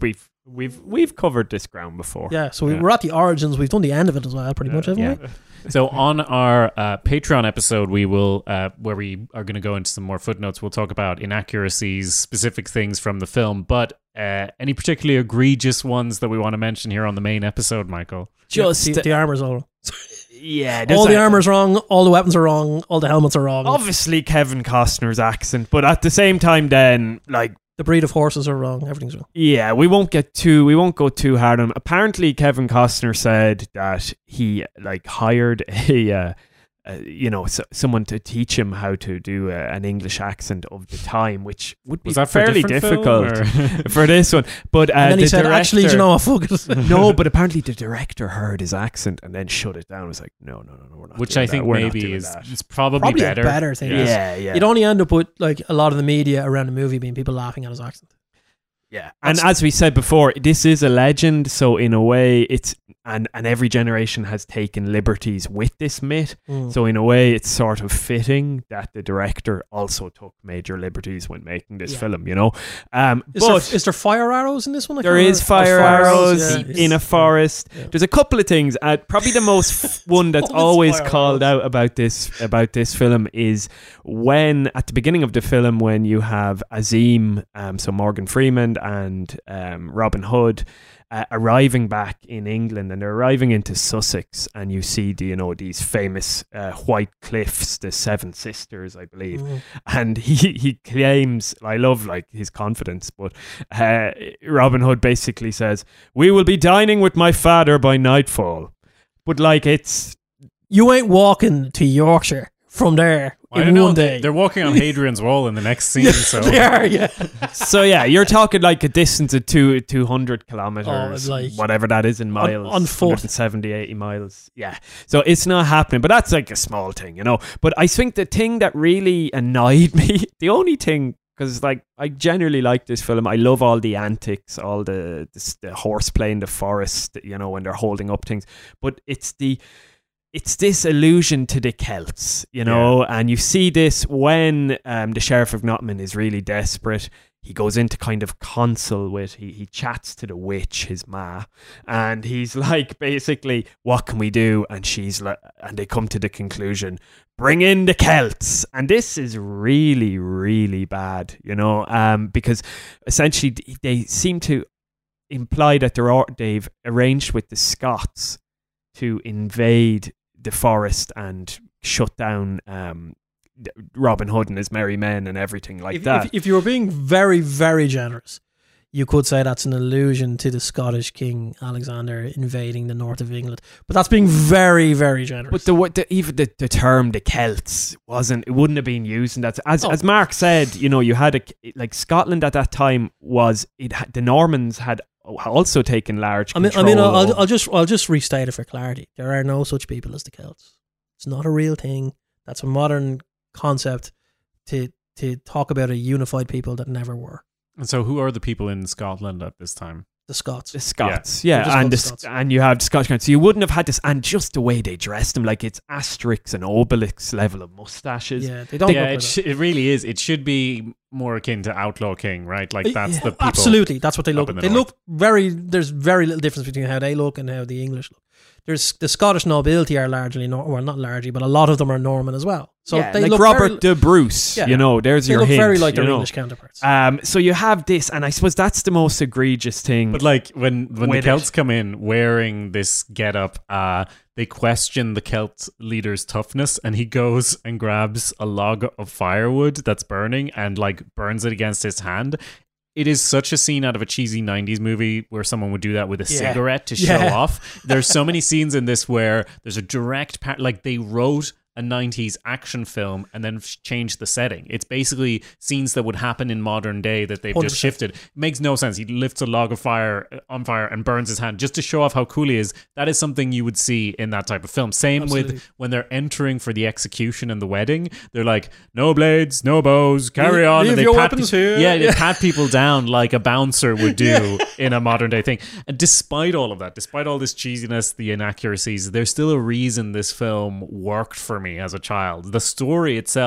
we've we've covered this ground before. Yeah, so we, Yeah. we're at the origins. We've done the end of it as well, pretty much, haven't Yeah. we? So on our uh, Patreon episode, we will, uh, where we are going to go into some more footnotes, we'll talk about inaccuracies, specific things from the film, but uh, any particularly egregious ones that we want to mention here on the main episode, Michael? Just the, the armor's all wrong. yeah, All the a- armor's wrong. All the weapons are wrong. All the helmets are wrong. obviously Kevin Costner's accent, but at the same time, then like. The breed of horses are wrong. Everything's wrong. Yeah, we won't get too we won't go too hard on him. Apparently Kevin Costner said that he like hired a uh, uh, you know so, someone to teach him how to do uh, an English accent of the time, which would be Was that for a fairly different film, difficult or- for this one. But uh, And then he the said, "Actually, do you director- know what? Fuck it." no, but apparently the director heard his accent and then shut it down. It was like, no, no, no, no, we're not. Which doing I that. think We're not maybe doing is that." it's probably, Probably better. a better thing. Yeah. is Yeah, yeah. You'd only end up with like a lot of the media around the movie being people laughing at his accent. Yeah, and as we said before, this is a legend, so in a way, it's and and every generation has taken liberties with this myth. Mm. So in a way, it's sort of fitting that the director also took major liberties when making this Yeah. film. You know, um, Is, but there, is there fire arrows in this one? I there can't is remember. fire Oh, arrows yeah, in yeah. a forest. Yeah. There's a couple of things. Uh, probably the most one that's Always always fire called arrows. out about this about this film is when at the beginning of the film when you have Azim, um, so Morgan Freeman and um, Robin Hood. Uh, arriving back in England, and they're arriving into Sussex, and you see the, you know, these famous uh, white cliffs, the Seven Sisters, I believe. Mm. And he, he claims, I love like his confidence, but uh, Robin Hood basically says, "We will be dining with my father by nightfall." But like it's You ain't walking to Yorkshire from there I in don't know. one they- day. They're walking on Hadrian's Wall in the next scene, so They are, yeah. so yeah, you're talking like a distance of two two hundred kilometers, Oh, like- whatever that is in miles, on foot. one hundred seventy, eighty miles. Yeah, so it's not happening, but that's like a small thing, you know. But I think the thing that really annoyed me, the only thing. Because like I generally like this film. I love all the antics, all the, the the horseplay in the forest, you know, when they're holding up things. But it's the it's this allusion to the Celts, you know, and you see this when um, the Sheriff of Nottingham is really desperate. He goes into kind of counsel with, he, he chats to the witch, his ma, and he's like, basically, what can we do? And she's like, and they come to the conclusion, bring in the Celts. And this is really, really bad, you know, um, because essentially they seem to imply that they're, they've arranged with the Scots to invade the forest and shut down um, Robin Hood and his merry men and everything like if, that. If, if you were being very, very generous, you could say that's an allusion to the Scottish King Alexander invading the north of England. But that's being very, very generous. But the, wo- the even the, the term the Celts wasn't, it wouldn't have been used, and that's as Oh. as Mark said, you know, you had a like Scotland at that time was it had, the Normans had also taken large I mean, I control. mean, I'll, I'll, over- I'll just, I'll just restate it for clarity. There are no such people as the Celts. It's not a real thing. That's a modern concept to to talk about a unified people that never were. And so who are the people in Scotland at this time? The Scots. The Scots, Yeah. yeah, They're just and called the, the Scots. and you have the Scottish Counts. So you wouldn't have had this, and just the way they dressed them, like it's Asterix and Obelix level of mustaches. Yeah, they don't yeah, look it, like sh- that. it really is. It should be more akin to Outlaw King, right? Like that's Yeah, the people. absolutely. That's what they up look. in the They north. look very. There's very little difference between how they look and how the English look. There's the Scottish nobility are largely, Nor- well, not largely, but a lot of them are Norman as well. So yeah, they like look Robert very, de Bruce. Yeah. You know, there's they your look hint. very like you their know. English counterparts. Um, so you have this, and I suppose that's the most egregious thing. But like when when the With Celts it. come in wearing this getup, uh, they question the Celt leader's toughness, and he goes and grabs a log of firewood that's burning and like burns it against his hand. It is such a scene out of a cheesy nineties movie where someone would do that with a Yeah. cigarette to show Yeah. off. There's so many scenes in this where there's a direct par- like they wrote a nineties action film and then f- changed the setting. It's basically scenes that would happen in modern day that they've one hundred just percent. shifted. It makes no sense. He lifts a log of fire uh, on fire and burns his hand just to show off how cool he is. That is something you would see in that type of film. Same Absolutely. with when they're entering for the execution and the wedding. They're like, no blades, no bows, carry Leave- on. leave and they your pat weapons pe- here. Yeah, they Yeah. pat people down like a bouncer would do in a modern day thing. And despite all of that, despite all this cheesiness, the inaccuracies, there's still a reason this film worked for me as a child. The story itself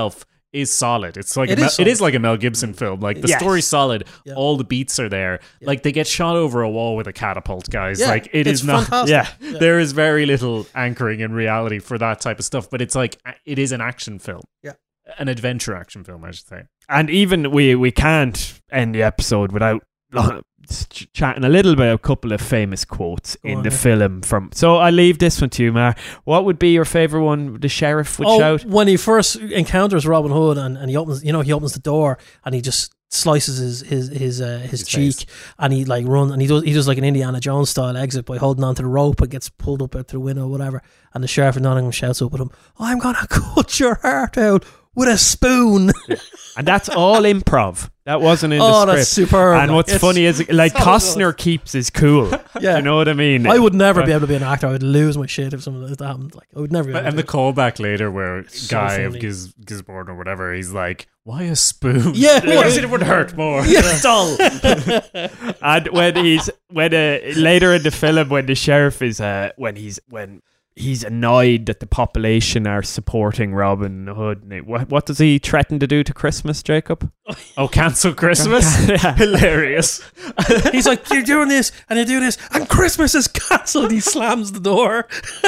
is solid. It's like It a Mel, is solid. it is like a Mel Gibson film. Like the Yes. story's solid. Yeah. All the beats are there. Yeah. Like they get shot over a wall with a catapult, guys. Yeah, like it it's is not. fantastic. Yeah. Yeah. There is very little anchoring in reality for that type of stuff. But it's like it is an action film. Yeah. An adventure action film, I should say. And even we we can't end the episode without uh, ch- chatting a little bit about a couple of famous quotes Go in on, the yeah. film. From so I leave this one to you, Mar. What would be your favorite one? The sheriff would Oh, shout. when he first encounters Robin Hood and, and he opens, you know, he opens the door and he just slices his his his, uh, his, His cheek face. and he like run and he does he does like an Indiana Jones style exit by holding onto the rope and gets pulled up out to the window or whatever. And the sheriff of Nottingham shouts up at him, "I'm gonna cut your heart out with a spoon." And that's all improv. That wasn't in the Oh, script. that's superb. And what's It's funny is like so Costner keeps his cool. Yeah. You know what I mean? I would never be able to be an actor. I would lose my shit if something like that happened. Like I would never be able And to the do callback later where So guy of funny. Giz, Gisborne or whatever, he's like, why a spoon? Yeah, What yeah. it would hurt more? it. Yeah, dull. And when he's when uh, later in the film when the sheriff is uh, when he's when he's annoyed that the population are supporting Robin Hood, and it- what what does he threaten to do to Christmas, Jacob? Oh, cancel Christmas? Yeah. Hilarious. He's like, "You're doing this and you're doing this, and Christmas is cancelled." He slams the door.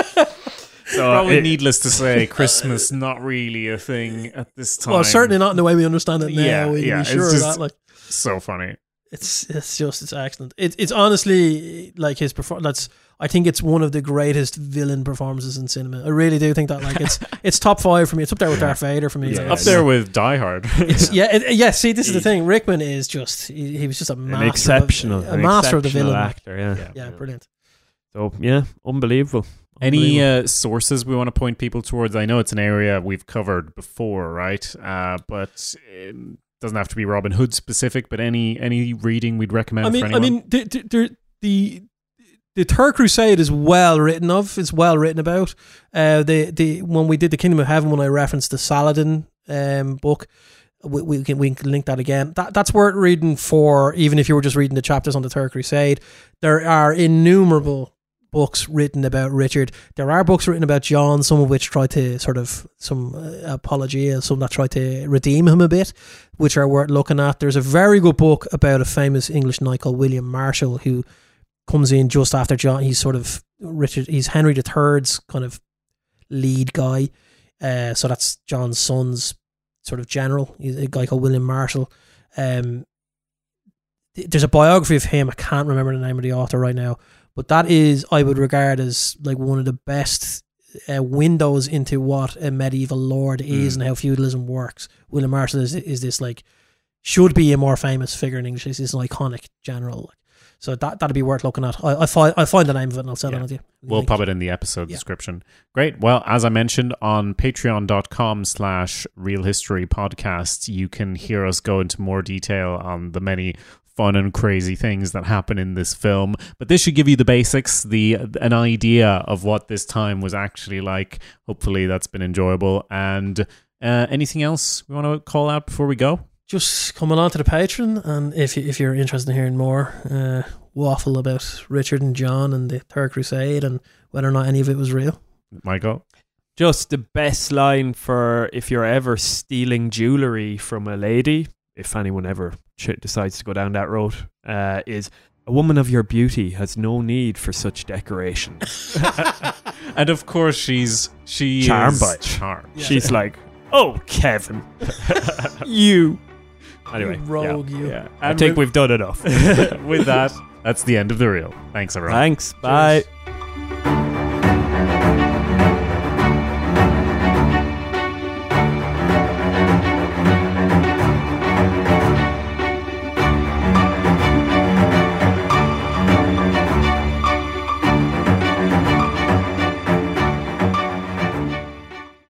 So Probably it- needless to say, Christmas not really a thing at this time. Well, certainly not in the way we understand it now. Yeah, we yeah, can be it's sure of just- that. Like, So funny. it's it's just it's excellent. It, it's honestly like his performance. That's I think it's one of the greatest villain performances in cinema. I really do think that. Like, it's it's top five for me. It's up there with Darth Vader for me. Yeah, Like, up it's- there with Die Hard. It's, yeah, it, yeah. See, this is the thing. Rickman is just he, he was just a an master, exceptional, of, a an master of the exceptional villain. actor. Yeah. Yeah. Yeah, brilliant. So yeah, unbelievable. Any Unbelievable. uh, sources we want to point people towards? I know it's an area we've covered before, right? Uh, but it doesn't have to be Robin Hood specific. But any any reading we'd recommend I mean, for I anyone? mean, the the the, the Third Crusade is well written of. It's well written about. Uh, the the when we did the Kingdom of Heaven, when I referenced the Saladin um, book, we, we can we can link that again. That that's worth reading for, even if you were just reading the chapters on the Third Crusade. There are innumerable books written about Richard. There are books written about John, some of which try to sort of some uh, apologia, some that try to redeem him a bit, which are worth looking at. There's a very good book about a famous English knight called William Marshall, who comes in just after John. He's sort of Richard. He's Henry the Third's kind of lead guy. Uh, so that's John's son's sort of general. He's a guy called William Marshall. Um, th- there's a biography of him. I can't remember the name of the author right now, but that is, I would regard as like one of the best uh, windows into what a medieval lord is Mm. and how feudalism works. William Marshall is is this like should be a more famous figure in English. He's an iconic general. So that that'd be worth looking at. I I find I find the name of it and I'll send Yeah. it on to you. We'll Link. pop it in the episode Yeah. description. Great. Well, as I mentioned, on patreon.com slash real history podcast, you can hear us go into more detail on the many fun and crazy things that happen in this film. But this should give you the basics, the an idea of what this time was actually like. Hopefully that's been enjoyable. And uh, anything else we want to call out before we go? Just come along to the Patreon, and if you, if you're interested in hearing more uh, waffle about Richard and John and the Third Crusade and whether or not any of it was real. Michael? Just the best line for if you're ever stealing jewellery from a lady, if anyone ever ch- decides to go down that road, uh, is a woman of your beauty has no need for such decoration. And of course she's she Charmed is by it. charmed. Yeah. She's like, oh, Kevin, you. Anyway, You rogue, yeah, you. yeah. I And think with- we've done enough. With that, that's the end of the reel. Thanks everyone. Thanks. Bye. Cheers.